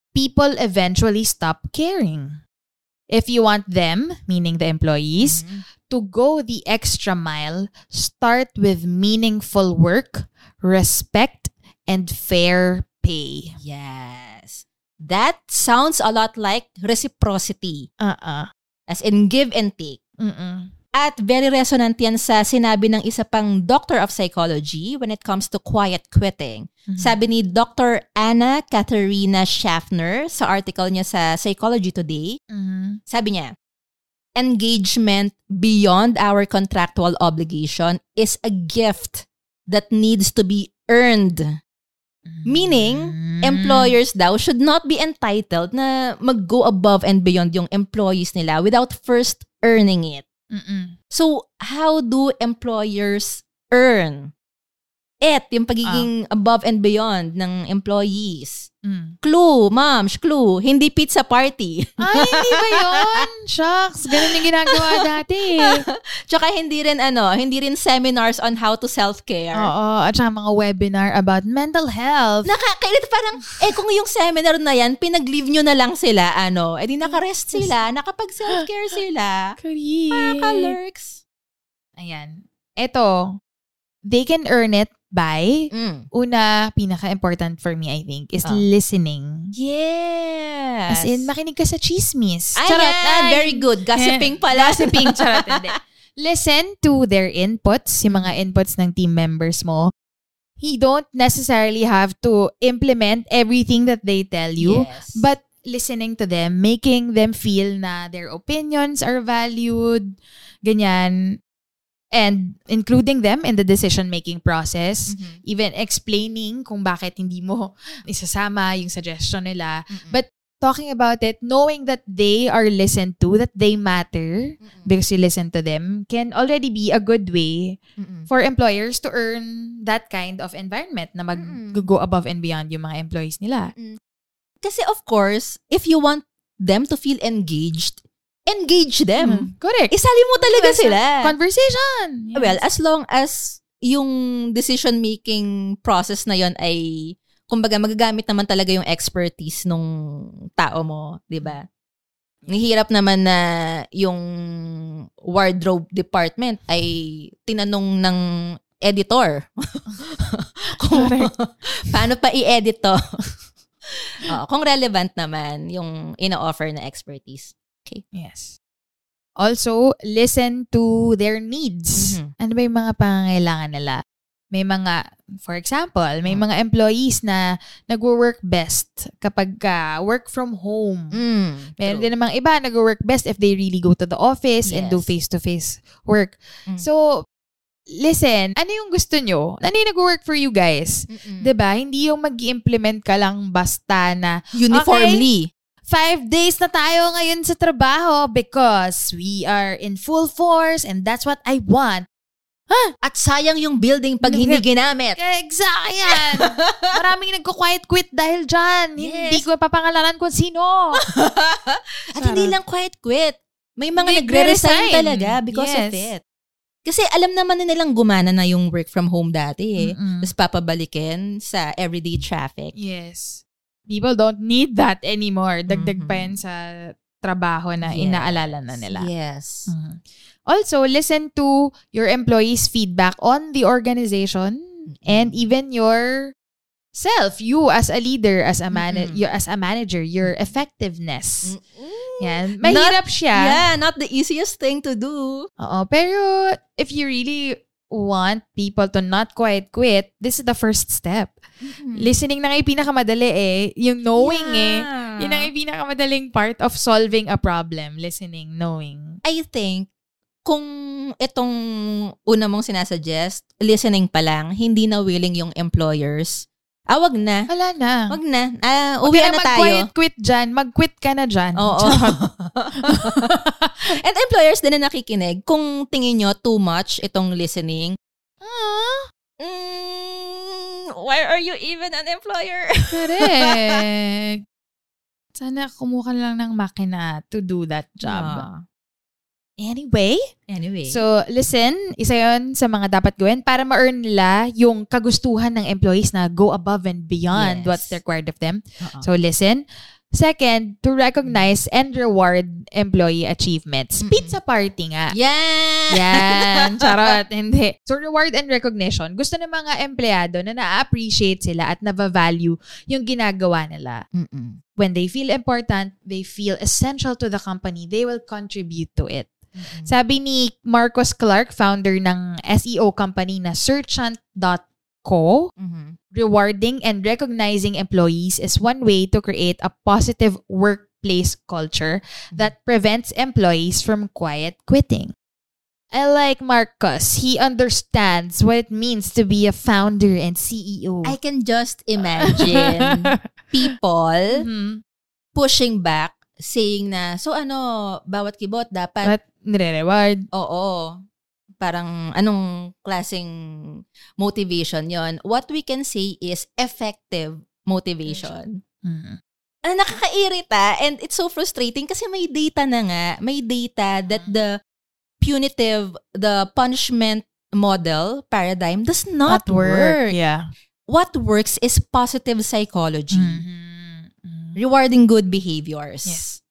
people eventually stop caring. If you want them, meaning the employees, mm-hmm. to go the extra mile, start with meaningful work, respect, and fair pay. Yes. That sounds a lot like reciprocity. Uh-uh. As in give and take. Mm-mm. At very resonant yan sa sinabi ng isa pang doctor of psychology when it comes to quiet quitting. Mm-hmm. Sabi ni Doctor Anna Katerina Schaffner sa article niya sa Psychology Today, mm-hmm. sabi niya, engagement beyond our contractual obligation is a gift that needs to be earned. Meaning, employers daw should not be entitled na mag-go above and beyond yung employees nila without first earning it. Mm-mm. So, how do employers earn it, yung pagiging ah. above and beyond ng employees? Mm. Clue, moms, clue, hindi pizza party. Ay, hindi ba yun? Shucks, ganun yung ginagawa dati. Tsaka hindi rin ano, hindi rin seminars on how to self-care. Oo, at saka mga webinar about mental health. Nakakailit parang, eh kung yung seminar na yan, pinag-leave nyo na lang sila, ano, edi nakarest sila, nakapag-self-care sila. Correct. Nakaka-lurks. Ayan. Eto, they can earn it by, mm. una, pinaka-important for me, I think, is oh. listening. Yes. As in, makinig ka sa chismis. Ay, charot. Ay, very good. Gossiping pala. Gossiping, charot. Hindi. Listen to their inputs, yung mga inputs ng team members mo. You don't necessarily have to implement everything that they tell you, yes. but listening to them, making them feel na their opinions are valued, ganyan. And including them in the decision-making process, mm-hmm. even explaining kung bakit hindi mo isasama yung suggestion nila. Mm-mm. But talking about it, knowing that they are listened to, that they matter Mm-mm. because you listen to them, can already be a good way Mm-mm. for employers to earn that kind of environment na mag-go above and beyond yung mga employees nila. Mm. Kasi of course, if you want them to feel engaged, engage them. Mm, correct. Isali mo talaga yes, sila. Conversation. Yes. Well, as long as yung decision-making process na yon ay, kumbaga, magagamit naman talaga yung expertise nung tao mo, di ba? Nahirap naman na yung wardrobe department ay tinanong ng editor kung paano pa i-edit to. uh, kung relevant naman yung ina-offer na expertise. Okay. Yes. Also, listen to their needs. Mm-hmm. Ano ba yung mga pangangailangan nila? May mga, for example, may mm. mga employees na nag-work best kapag ka work from home. Mm, Meron din namang iba nag-work best if they really go to the office yes. and do face-to-face work. Mm. So, listen, ano yung gusto nyo? Ano yung nag-work for you guys? Mm-mm. Diba? Hindi yung mag-implement ka lang basta na uniformly. Okay, five days na tayo ngayon sa trabaho because we are in full force and that's what I want. Huh? At sayang yung building pag hindi ginamit. Exactly yan. Maraming nagko-quiet quit dahil dyan. Yes. Hindi ko papangalanan kung sino. At hindi lang quiet quit. May mga They nagre-resign resign. talaga because yes. of it. Kasi alam naman na nilang gumana na yung work from home dati eh. Mm-mm. Tapos papabalikin sa everyday traffic. Yes. People don't need that anymore. Dagdag Mhm. pa yan sa trabaho na Yes. inaalala na nila. Yes. Mhm. Also, listen to your employees' feedback on the organization and even your self, you as a leader, as a man- Mm-mm. you as a manager, your effectiveness. Mm-mm. Yan. Mahirap Not- siya. Yeah, not the easiest thing to do. Oo, pero if you really want people to not quite quit, this is the first step. Mm-hmm. Listening na nga yung pinakamadali eh. Yung knowing eh. Yeah. Yun ang yung pinakamadaling part of solving a problem. Listening, knowing. I think, kung itong una mong sinasuggest, listening pa lang, hindi na willing yung employers, ah, wag na. Wala na. Wag na. Ah, Wag uwi ka na tayo. mag-quiet quit dyan. Mag-quit ka na dyan. Oo. And employers din na nakikinig, kung tingin nyo too much itong listening, ah, mm, why are you even an employer? Correct. Sana kumuha lang ng makina to do that job. Ah. Anyway, Anyway. so listen, isa yon sa mga dapat gawin para ma-earn nila yung kagustuhan ng employees na go above and beyond Yes. what's required of them. Uh-uh. So listen, Second, to recognize and reward employee achievements. Mm-mm. Pizza party nga. Yan! Yan. Charot. Hindi. So, reward and recognition. Gusto ng mga empleyado na na-appreciate sila at na-value yung ginagawa nila. Mm-mm. When they feel important, they feel essential to the company, they will contribute to it. Mm-mm. Sabi ni Marcos Clark, founder ng S E O company na Searchant dot co, Mm-hmm. rewarding and recognizing employees is one way to create a positive workplace culture that prevents employees from quiet quitting. I like Marcos. He understands what it means to be a founder and C E O. I can just imagine people Mhm. pushing back, saying na, so ano, bawat kibot dapat, But nire-reward. oo, parang anong klaseng motivation yon? What we can say is effective motivation. Mhm. Ano, nakakairita and it's so frustrating kasi may data na nga, may data that the punitive, the punishment model paradigm does not, work. Yeah. What works is positive psychology. Mhm. Mhm. Rewarding good behaviors. Yes.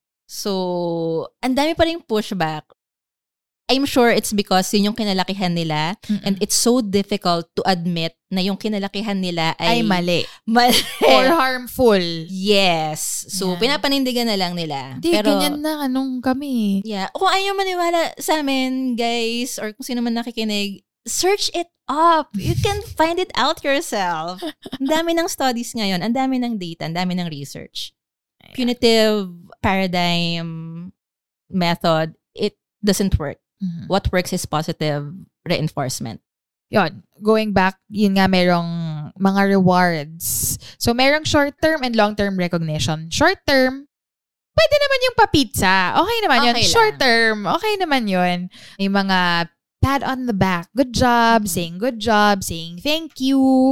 So, ang dami pa rin pushback. I'm sure it's because yun yung kinalakihan nila Mm-mm. and it's so difficult to admit na yung kinalakihan nila ay ay, mali. mali. Or harmful. Yes. So, Yan. pinapanindigan na lang nila. Hindi, Pero, ganyan na anong kami. yeah. Kung ayaw maniwala sa amin, guys, or kung sino man nakikinig, search it up. You can find it out yourself. Ang dami ng studies ngayon. Ang dami ng data. Ang dami ng research. Punitive paradigm method, it doesn't work. Mhm. What works is positive reinforcement. Yon, going back, yun nga merong mga rewards. So, merong short-term and long-term recognition. Short-term, pwede naman yung pa-pizza. Okay naman yun. Okay lang. Short-term, okay naman yun. May mga pat on the back. Good job, Mm-hmm. saying good job, saying thank you,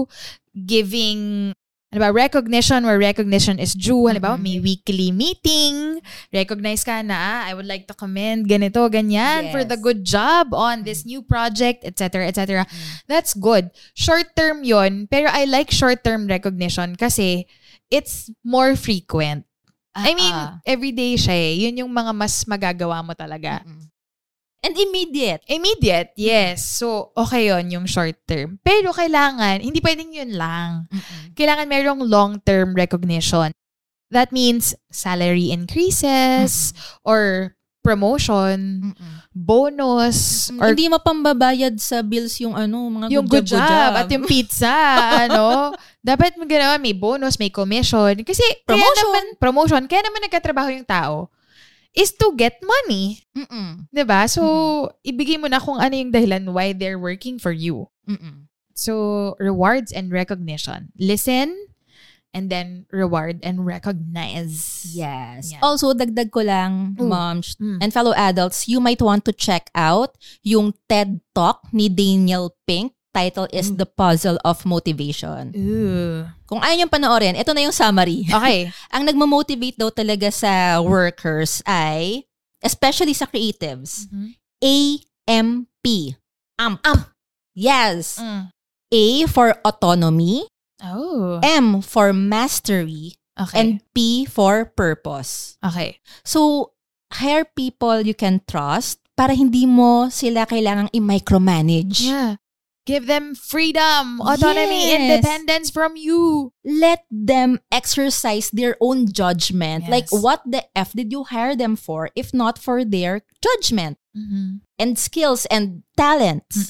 giving ano ba, recognition where recognition is due. Halimbawa, may weekly meeting. Recognize ka na, ah, I would like to commend ganito, ganyan, for Yes. the good job on this new project, et cetera, et cetera. That's good. Short-term yon, pero I like short-term recognition kasi it's more frequent. I mean, Ah. everyday siya eh. Yun yung mga mas magagawa mo talaga. Mm-mm. And immediate. Immediate, yes. So, okay yon yung short-term. Pero kailangan, hindi pwedeng yun lang. Mm-mm. Kailangan merong long-term recognition. That means salary increases or promotion, Mm-mm. bonus, or Hindi mapambabayad sa bills yung ano, mga yung good job, at yung pizza, ano. Dapat mo ganawa, may bonus, may commission. Kasi kaya Promotion. naman, promotion, kaya naman nagkatrabaho yung tao is to get money. Mm-mm. 'Di ba? So, ibigay mo na kung ano yung dahilan why they're working for you. Mm-mm. So, rewards and recognition. Listen, and then reward and recognize. Yes. Yeah. Also, dagdag ko lang, Ooh. moms Mm. and fellow adults, you might want to check out yung TED Talk ni Daniel Pink. Title is The Puzzle of Motivation. Ooh. Kung ayaw niyong panoorin, ito na yung summary. Okay. Ang nagmamotivate daw talaga sa workers ay, especially sa creatives, A M P. A M P. Yes. Mm. A for autonomy, Oh. M for mastery, Okay. and P for purpose. okay. So, hire people you can trust para hindi mo sila kailangang i-micromanage. Yeah. Give them freedom, autonomy, Yes. independence from you. Let them exercise their own judgment. Yes. Like, what the F did you hire them for if not for their judgment Mm-hmm. and skills and talents?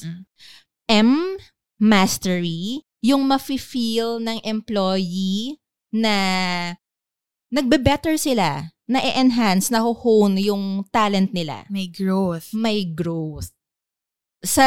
M, mastery, yung mafe-feel ng employee na nagbe-better sila, na e-enhance, na hone yung talent nila. May growth. May growth. Sa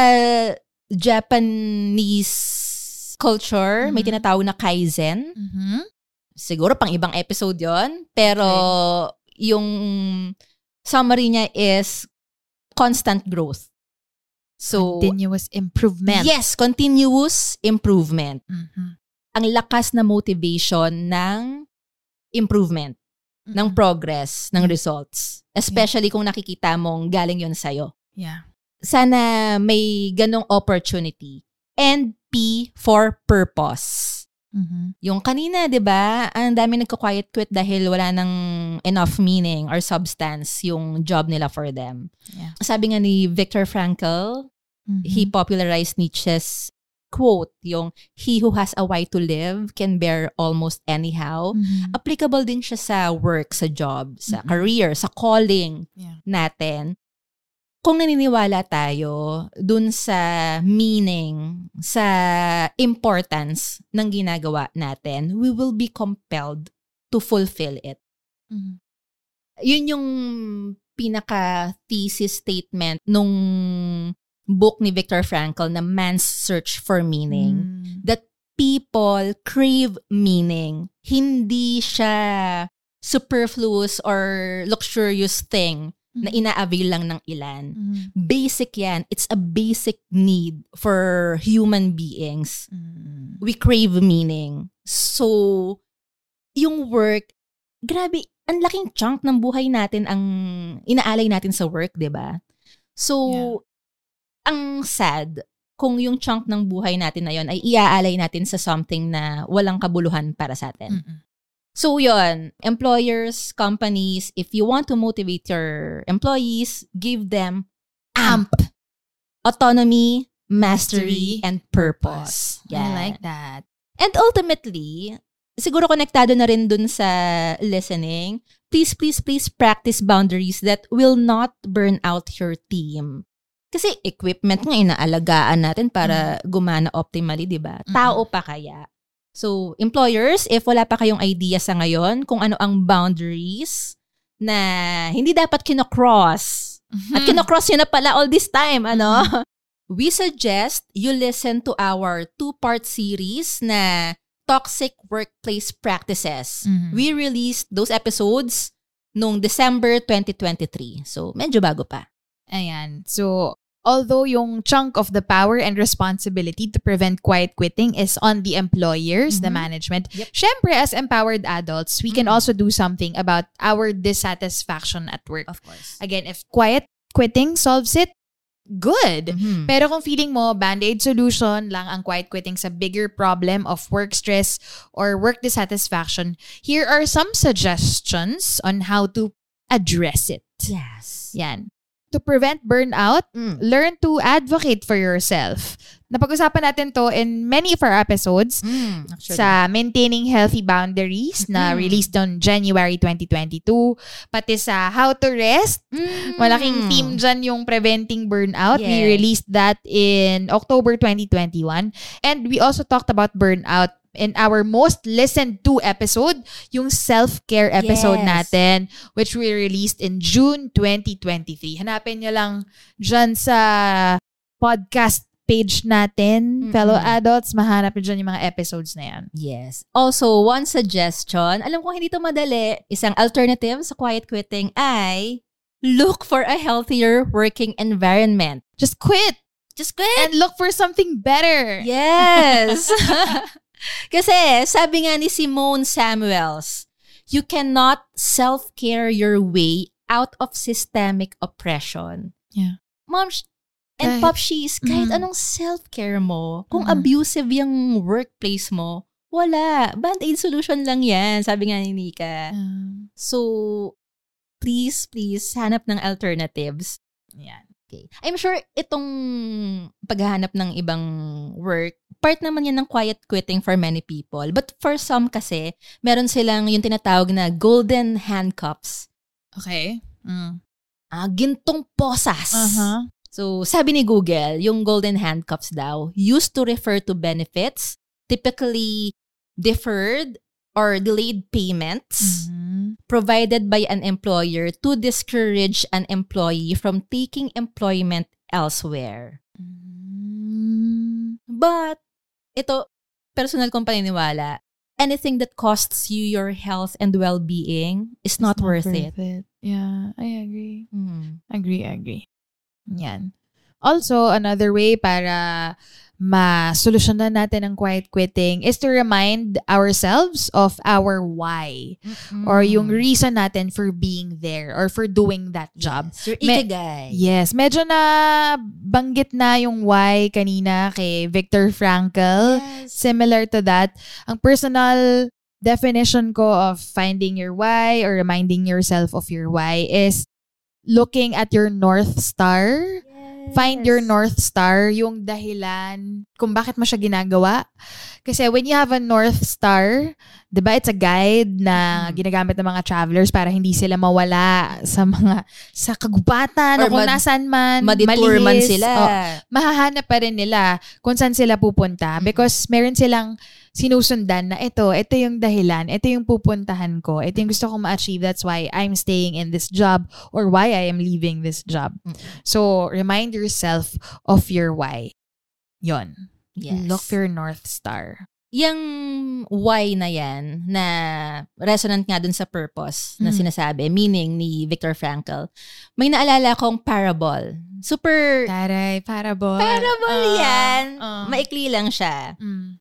Japanese culture, may Mhm. tinatawag na Kaizen. Mm-hmm. Siguro pang ibang episode yon, pero yung summary niya is constant growth. So, Continuous improvement. yes, continuous improvement. Mm-hmm. Ang lakas na motivation ng improvement, ng progress, ng results. Especially kung nakikita mong galing yun sa'yo. Yeah. Sana may ganong opportunity. And P for purpose. Mm-hmm. Yung kanina, di ba, ang dami nagko-quiet quit dahil wala nang enough meaning or substance yung job nila for them. Yeah. Sabi nga ni Viktor Frankl, Mm-hmm. he popularized Nietzsche's quote, yung he who has a why to live can bear almost anyhow. Mm-hmm. Applicable din siya sa work, sa job, sa Mm-hmm. career, sa calling Yeah. natin. Kung naniniwala tayo dun sa meaning, sa importance ng ginagawa natin, we will be compelled to fulfill it. Mm-hmm. Yun yung pinaka-thesis statement nung book ni Viktor Frankl na Man's Search for Meaning. Mm. That people crave meaning. Hindi siya superfluous or luxurious thing na ina-avail lang ng ilan. Mm-hmm. Basic yan. It's a basic need for human beings. Mm-hmm. We crave meaning. So, yung work, grabe, ang laking chunk ng buhay natin ang inaalay natin sa work, di ba? So, Yeah. ang sad kung yung chunk ng buhay natin na yon ay iaalay natin sa something na walang kabuluhan para sa atin. Mm-mm. So yun, employers, companies, if you want to motivate your employees, give them A M P. Autonomy, mastery, and purpose. I like that. And ultimately, siguro konektado na rin dun sa listening, please, please, please practice boundaries that will not burn out your team. Kasi equipment nga inaalagaan natin para gumana optimally, di ba? Tao pa kaya. So, employers, if wala pa kayong idea sa ngayon kung ano ang boundaries na hindi dapat kinocross, at kinocross yun na pala all this time, ano? We suggest you listen to our two-part series na Toxic Workplace Practices. Mhm. We released those episodes noong December twenty twenty-three. So, medyo bago pa. Ayan. So, although yung chunk of the power and responsibility to prevent quiet quitting is on the employers, the management, Yep. syempre as empowered adults, we can also do something about our dissatisfaction at work. Of course. Again, if quiet quitting solves it, good. Mhm. Pero kung feeling mo, band-aid solution lang ang quiet quitting sa bigger problem of work stress or work dissatisfaction, here are some suggestions on how to address it. Yes. Yan. To prevent burnout, Mm. learn to advocate for yourself. Napag-usapan natin to in many of our episodes Mm, actually. sa Maintaining Healthy Boundaries na Mm. released on January twenty twenty-two. Pati sa How to Rest. Mm. Malaking theme dyan yung Preventing Burnout. We Yes. released that in October twenty twenty-one. And we also talked about burnout in our most listened to episode, yung self-care episode Yes. natin, which we released in June twenty twenty-three. Hanapin nyo lang dyan sa podcast page natin, Mm-mm. fellow adults, mahanap nyo dyan yung mga episodes na yan. Yes. Also, one suggestion, alam ko hindi to madali, isang alternative sa quiet quitting ay look for a healthier working environment. Just quit Just quit! and look for something better. Yes! Kasi, sabi nga ni Simone Samuels, you cannot self-care your way out of systemic oppression. Yeah. Mom, sh- and Kahit- Pop She's, kahit Mhm. anong self-care mo, kung Mhm. abusive yung workplace mo, wala. Band-aid solution lang yan, sabi nga ni Nika. Um, So, please, please, hanap ng alternatives. yan. Okay. I'm sure itong paghahanap ng ibang work, part naman yan ng quiet quitting for many people. But for some kasi, meron silang yung tinatawag na golden handcuffs. Okay. Mm. Ah, gintong posas. Uh-huh. So, sabi ni Google, yung golden handcuffs daw used to refer to benefits, typically deferred or delayed payments Mhm. provided by an employer to discourage an employee from taking employment elsewhere. Mm. But, ito, personal kong paniniwala, anything that costs you your health and well-being is not, It's worth, it. Yeah, I agree. Mm. Agree, agree. Yan. Also, another way para ma-solusyonan natin ang quiet quitting is to remind ourselves of our why Mm-mm. or yung reason natin for being there or for doing that job. Yes, your Me- ikigai. Yes, medyo na banggit na yung why kanina kay Viktor Frankl. Yes. Similar to that, ang personal definition ko of finding your why or reminding yourself of your why is looking at your North Star. Find your North Star, yung dahilan kung bakit mo siya ginagawa. Kasi when you have a North Star, di ba, it's a guide na mm. ginagamit ng mga travelers para hindi sila mawala sa mga, sa kagubatan o, o kung mad, nasan man, madetour man sila. O, mahahanap pa rin nila kung saan sila pupunta because meron silang sinusundan na ito, ito yung dahilan, ito yung pupuntahan ko, ito yung gusto kong ma-achieve, that's why I'm staying in this job or why I am leaving this job. Mm. So, remind yourself of your why. Yon. Yes. Look for your North Star. Yung why na yan, na resonant nga dun sa purpose na mm. sinasabi, meaning ni Viktor Frankl, may naalala kong parable. Super... Taray, parable. Parable uh, yan. Uh, Maikli lang siya. Mm.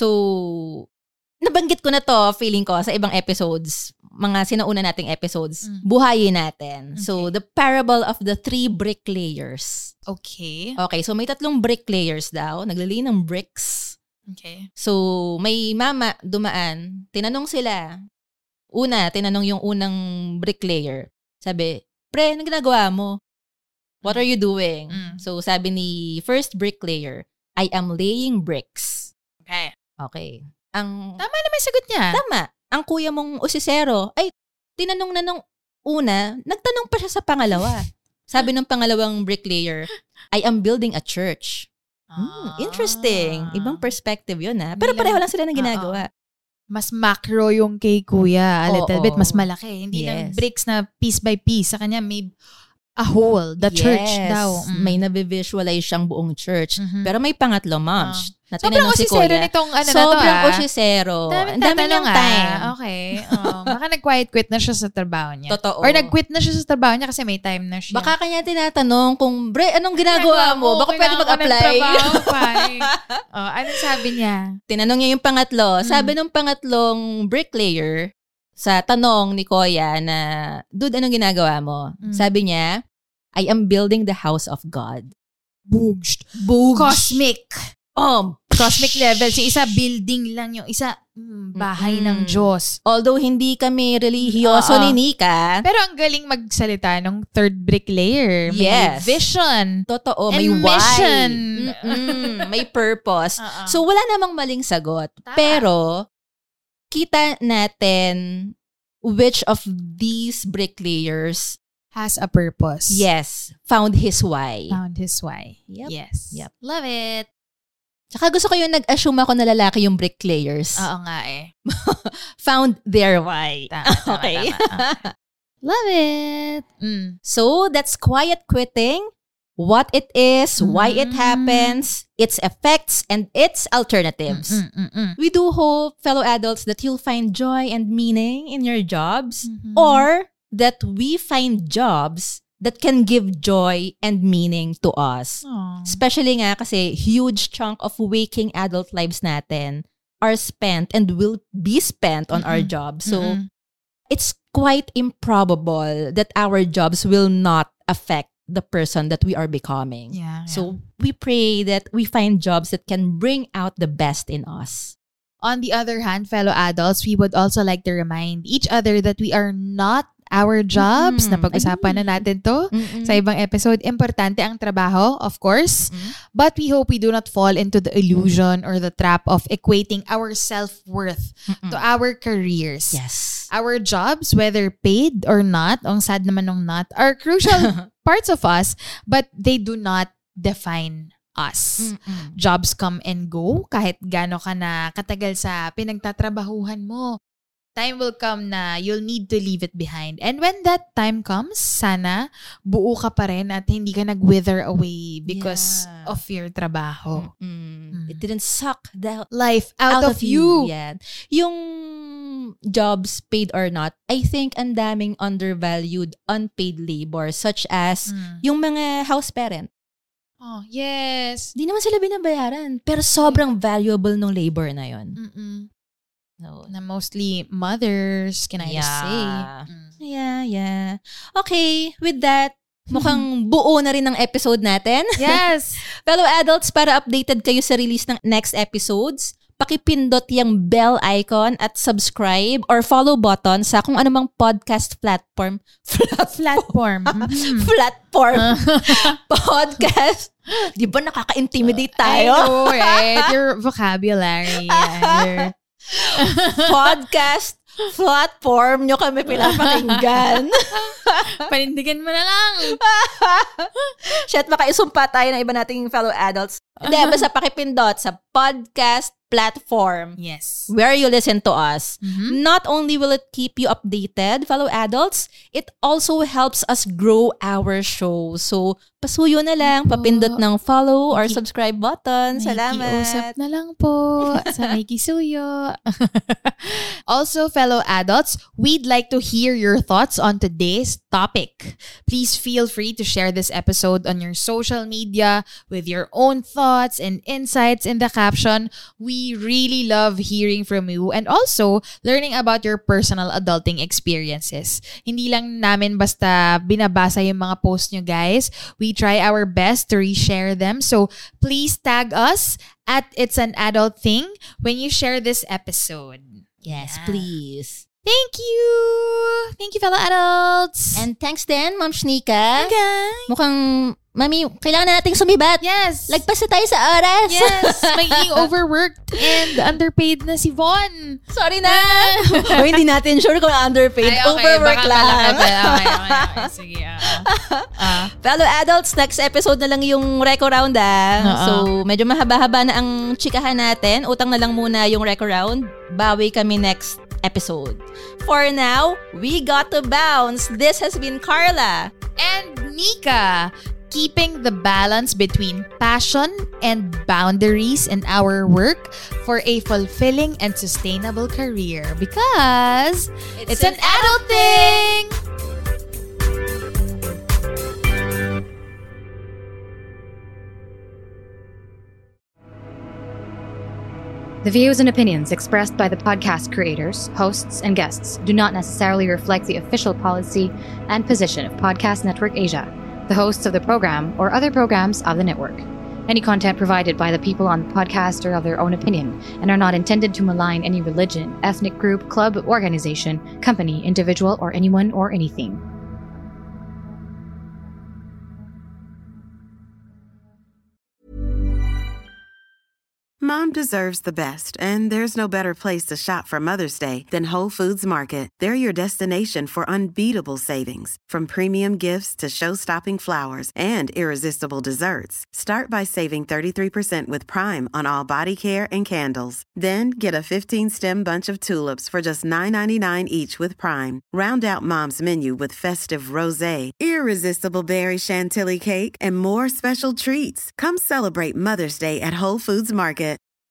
So, nabanggit ko na to, feeling ko, sa ibang episodes, mga sinauna nating episodes, mm. buhayin natin. Okay. So, the parable of the three bricklayers. Okay. Okay, so may tatlong bricklayers daw, naglilay ng bricks. Okay. So, may mama dumaan, tinanong sila. Una, tinanong yung unang bricklayer. Sabi, pre, anong ginagawa mo? What are you doing? Mm. So, sabi ni first bricklayer, I am laying bricks. Okay. Okay. Ang Tama naman yung sagot niya. Tama. Ang kuya mong usisero, ay, tinanong na nung una, nagtanong pa siya sa pangalawa. Sabi ng pangalawang bricklayer, I am building a church. Hmm, interesting. Ibang perspective yun, ha? Pero pareho lang sila na ginagawa. Uh-oh. Mas macro yung kay kuya. A little Oo. bit. Mas malaki. Hindi Yes. lang bricks na piece by piece. Sa kanya, may a whole. The Yes. church daw. Mm. May nabivisualize siyang buong church. Mm-hmm. Pero may pangatlo, moms. Uh. Na Sobrang tinanong si usisero kuya. nitong ano Sobrang na to, ah. usisero. Daming Ang dami tatanong, niyang ah. time. Okay. Oh, baka nag-quiet quit na siya sa trabaho niya. Totoo. Or nag-quit na siya sa trabaho niya kasi may time na siya. Baka kanya tinatanong kung, bre, anong ginagawa mo? Baka pwede mag-apply. Oh, anong sabi niya? Tinanong niya yung pangatlo. Sabi nung pangatlong bricklayer, sa tanong ni Kuya na, dude, anong ginagawa mo? Mm. Sabi niya, I am building the house of God. Booged. Booged. Cosmic. Oh, Cosmic level. Si isa, building lang yung isa, mm, bahay Mm-mm. ng Diyos. Although hindi kami relihiyoso Oo. ni Nika. Pero ang galing magsalita ng third bricklayer. May Yes. vision. Totoo, And may why. mission. Mm-mm, may purpose. Oo. So, wala namang maling sagot. Tama. Pero, kita natin which of these bricklayers, Has a purpose. yes, found his why. Found his why. Yep. Yes. Yep. Love it. Tsaka gusto ko yung nag-assume ako na lalaki yung bricklayers. Oo nga eh. Found their why. Tama, tama, Okay. tama. Okay. Love it. Mm. So, that's quiet quitting. What it is, why it Mm. happens, its effects, and its alternatives. Mm, mm, mm. We do hope, fellow adults, that you'll find joy and meaning in your jobs, Mhm. or that we find jobs that can give joy and meaning to us. Aw. Especially nga kasi huge chunk of waking adult lives natin are spent and will be spent on our Mm-mm. jobs. So, Mm-mm. it's quite improbable that our jobs will not affect the person that we are becoming. Yeah, yeah. So, we pray that we find jobs that can bring out the best in us. On the other hand, fellow adults, we would also like to remind each other that we are not our jobs. Mm-mm. Napag-usapan na natin to Mm-mm. sa ibang episode. Importante ang trabaho, of course. Mm-mm. But we hope we do not fall into the illusion or the trap of equating our self-worth Mm-mm. to our careers. Yes. Our jobs, whether paid or not, ang sad naman nung not, are crucial parts of us, but they do not define us. Mm-mm. Jobs come and go kahit gaano ka na katagal sa pinagtatrabahuhan mo. Time will come na you'll need to leave it behind. And when that time comes, sana buo ka pa rin at hindi ka nag-wither away because Yeah. of your trabaho. Mm. It didn't suck the Life out, of, you. Yeah. Yung jobs, paid or not, I think ang daming undervalued unpaid labor such as Mm. yung mga house parent. Oh, yes. Di naman sila binabayaran. Pero sobrang valuable ng labor na yon. Mm-mm. So, Na mostly mothers, can I just say? Mm. Yeah, yeah. Okay, with that, mukhang buo na rin ang episode natin. Yes. Fellow adults, para updated kayo sa release ng next episodes, pakipindot yung bell icon at subscribe or follow button sa kung anumang podcast platform. Platform. Mhm. Platform. Podcast. Di ba nakaka-intimidate I tayo? know, right? Your vocabulary. Yeah, your... Podcast platform nyo kami pinapakinggan. Panindigan mo na lang. Shit, makaisumpa tayo ng iba nating fellow adults. Hindi, basta pakipindot sa podcast platform Yes. where you listen to us. Mhm. Not only will it keep you updated, fellow adults, it also helps us grow our show. So, pasuyo na lang, papindot ng follow or subscribe button. Salamat. Nakikiusap na lang po sa may kisuyo. Also, fellow adults, we'd like to hear your thoughts on today's topic. Please feel free to share this episode on your social media with your own thoughts and insights in the caption. We really love hearing from you and also learning about your personal adulting experiences. Hindi lang namin basta binabasa yung mga posts nyo, guys. We try our best to reshare them. So please tag us at It's an Adult Thing when you share this episode. Yes, Yeah. please. Thank you! Thank you, fellow adults! And thanks din, Ma'am Shnika. Okay. Mukhang, Mami, kailangan na nating sumibat. Yes! Lagpas na tayo sa oras. Yes! Magiging overworked and underpaid na si Von. Sorry na. O, hindi natin sure kung underpaid. Ay, okay. Overwork Baka lang. pala- Okay, okay, okay, okay. Sige, ah. Ah. Fellow adults, next episode na lang yung Reco Round ah. Oo. So, medyo mahaba-haba na ang chikahan natin. Utang na lang muna yung Reco Round. Bawi kami next episode. For now, we got to bounce. This has been Carla. And Nika, keeping the balance between passion and boundaries in our work for a fulfilling and sustainable career because it's, an, adult thing! The views and opinions expressed by the podcast creators, hosts, and guests do not necessarily reflect the official policy and position of Podcast Network Asia, the hosts of the program, or other programs of the network. Any content provided by the people on the podcast are of their own opinion and are not intended to malign any religion, ethnic group, club, organization, company, individual, or anyone or anything. Mom deserves the best, and there's no better place to shop for Mother's Day than Whole Foods Market. They're your destination for unbeatable savings, from premium gifts to show-stopping flowers and irresistible desserts. Start by saving thirty-three percent with Prime on all body care and candles. Then get a fifteen-stem bunch of tulips for just nine ninety-nine each with Prime. Round out Mom's menu with festive rosé, irresistible berry chantilly cake, and more special treats. Come celebrate Mother's Day at Whole Foods Market.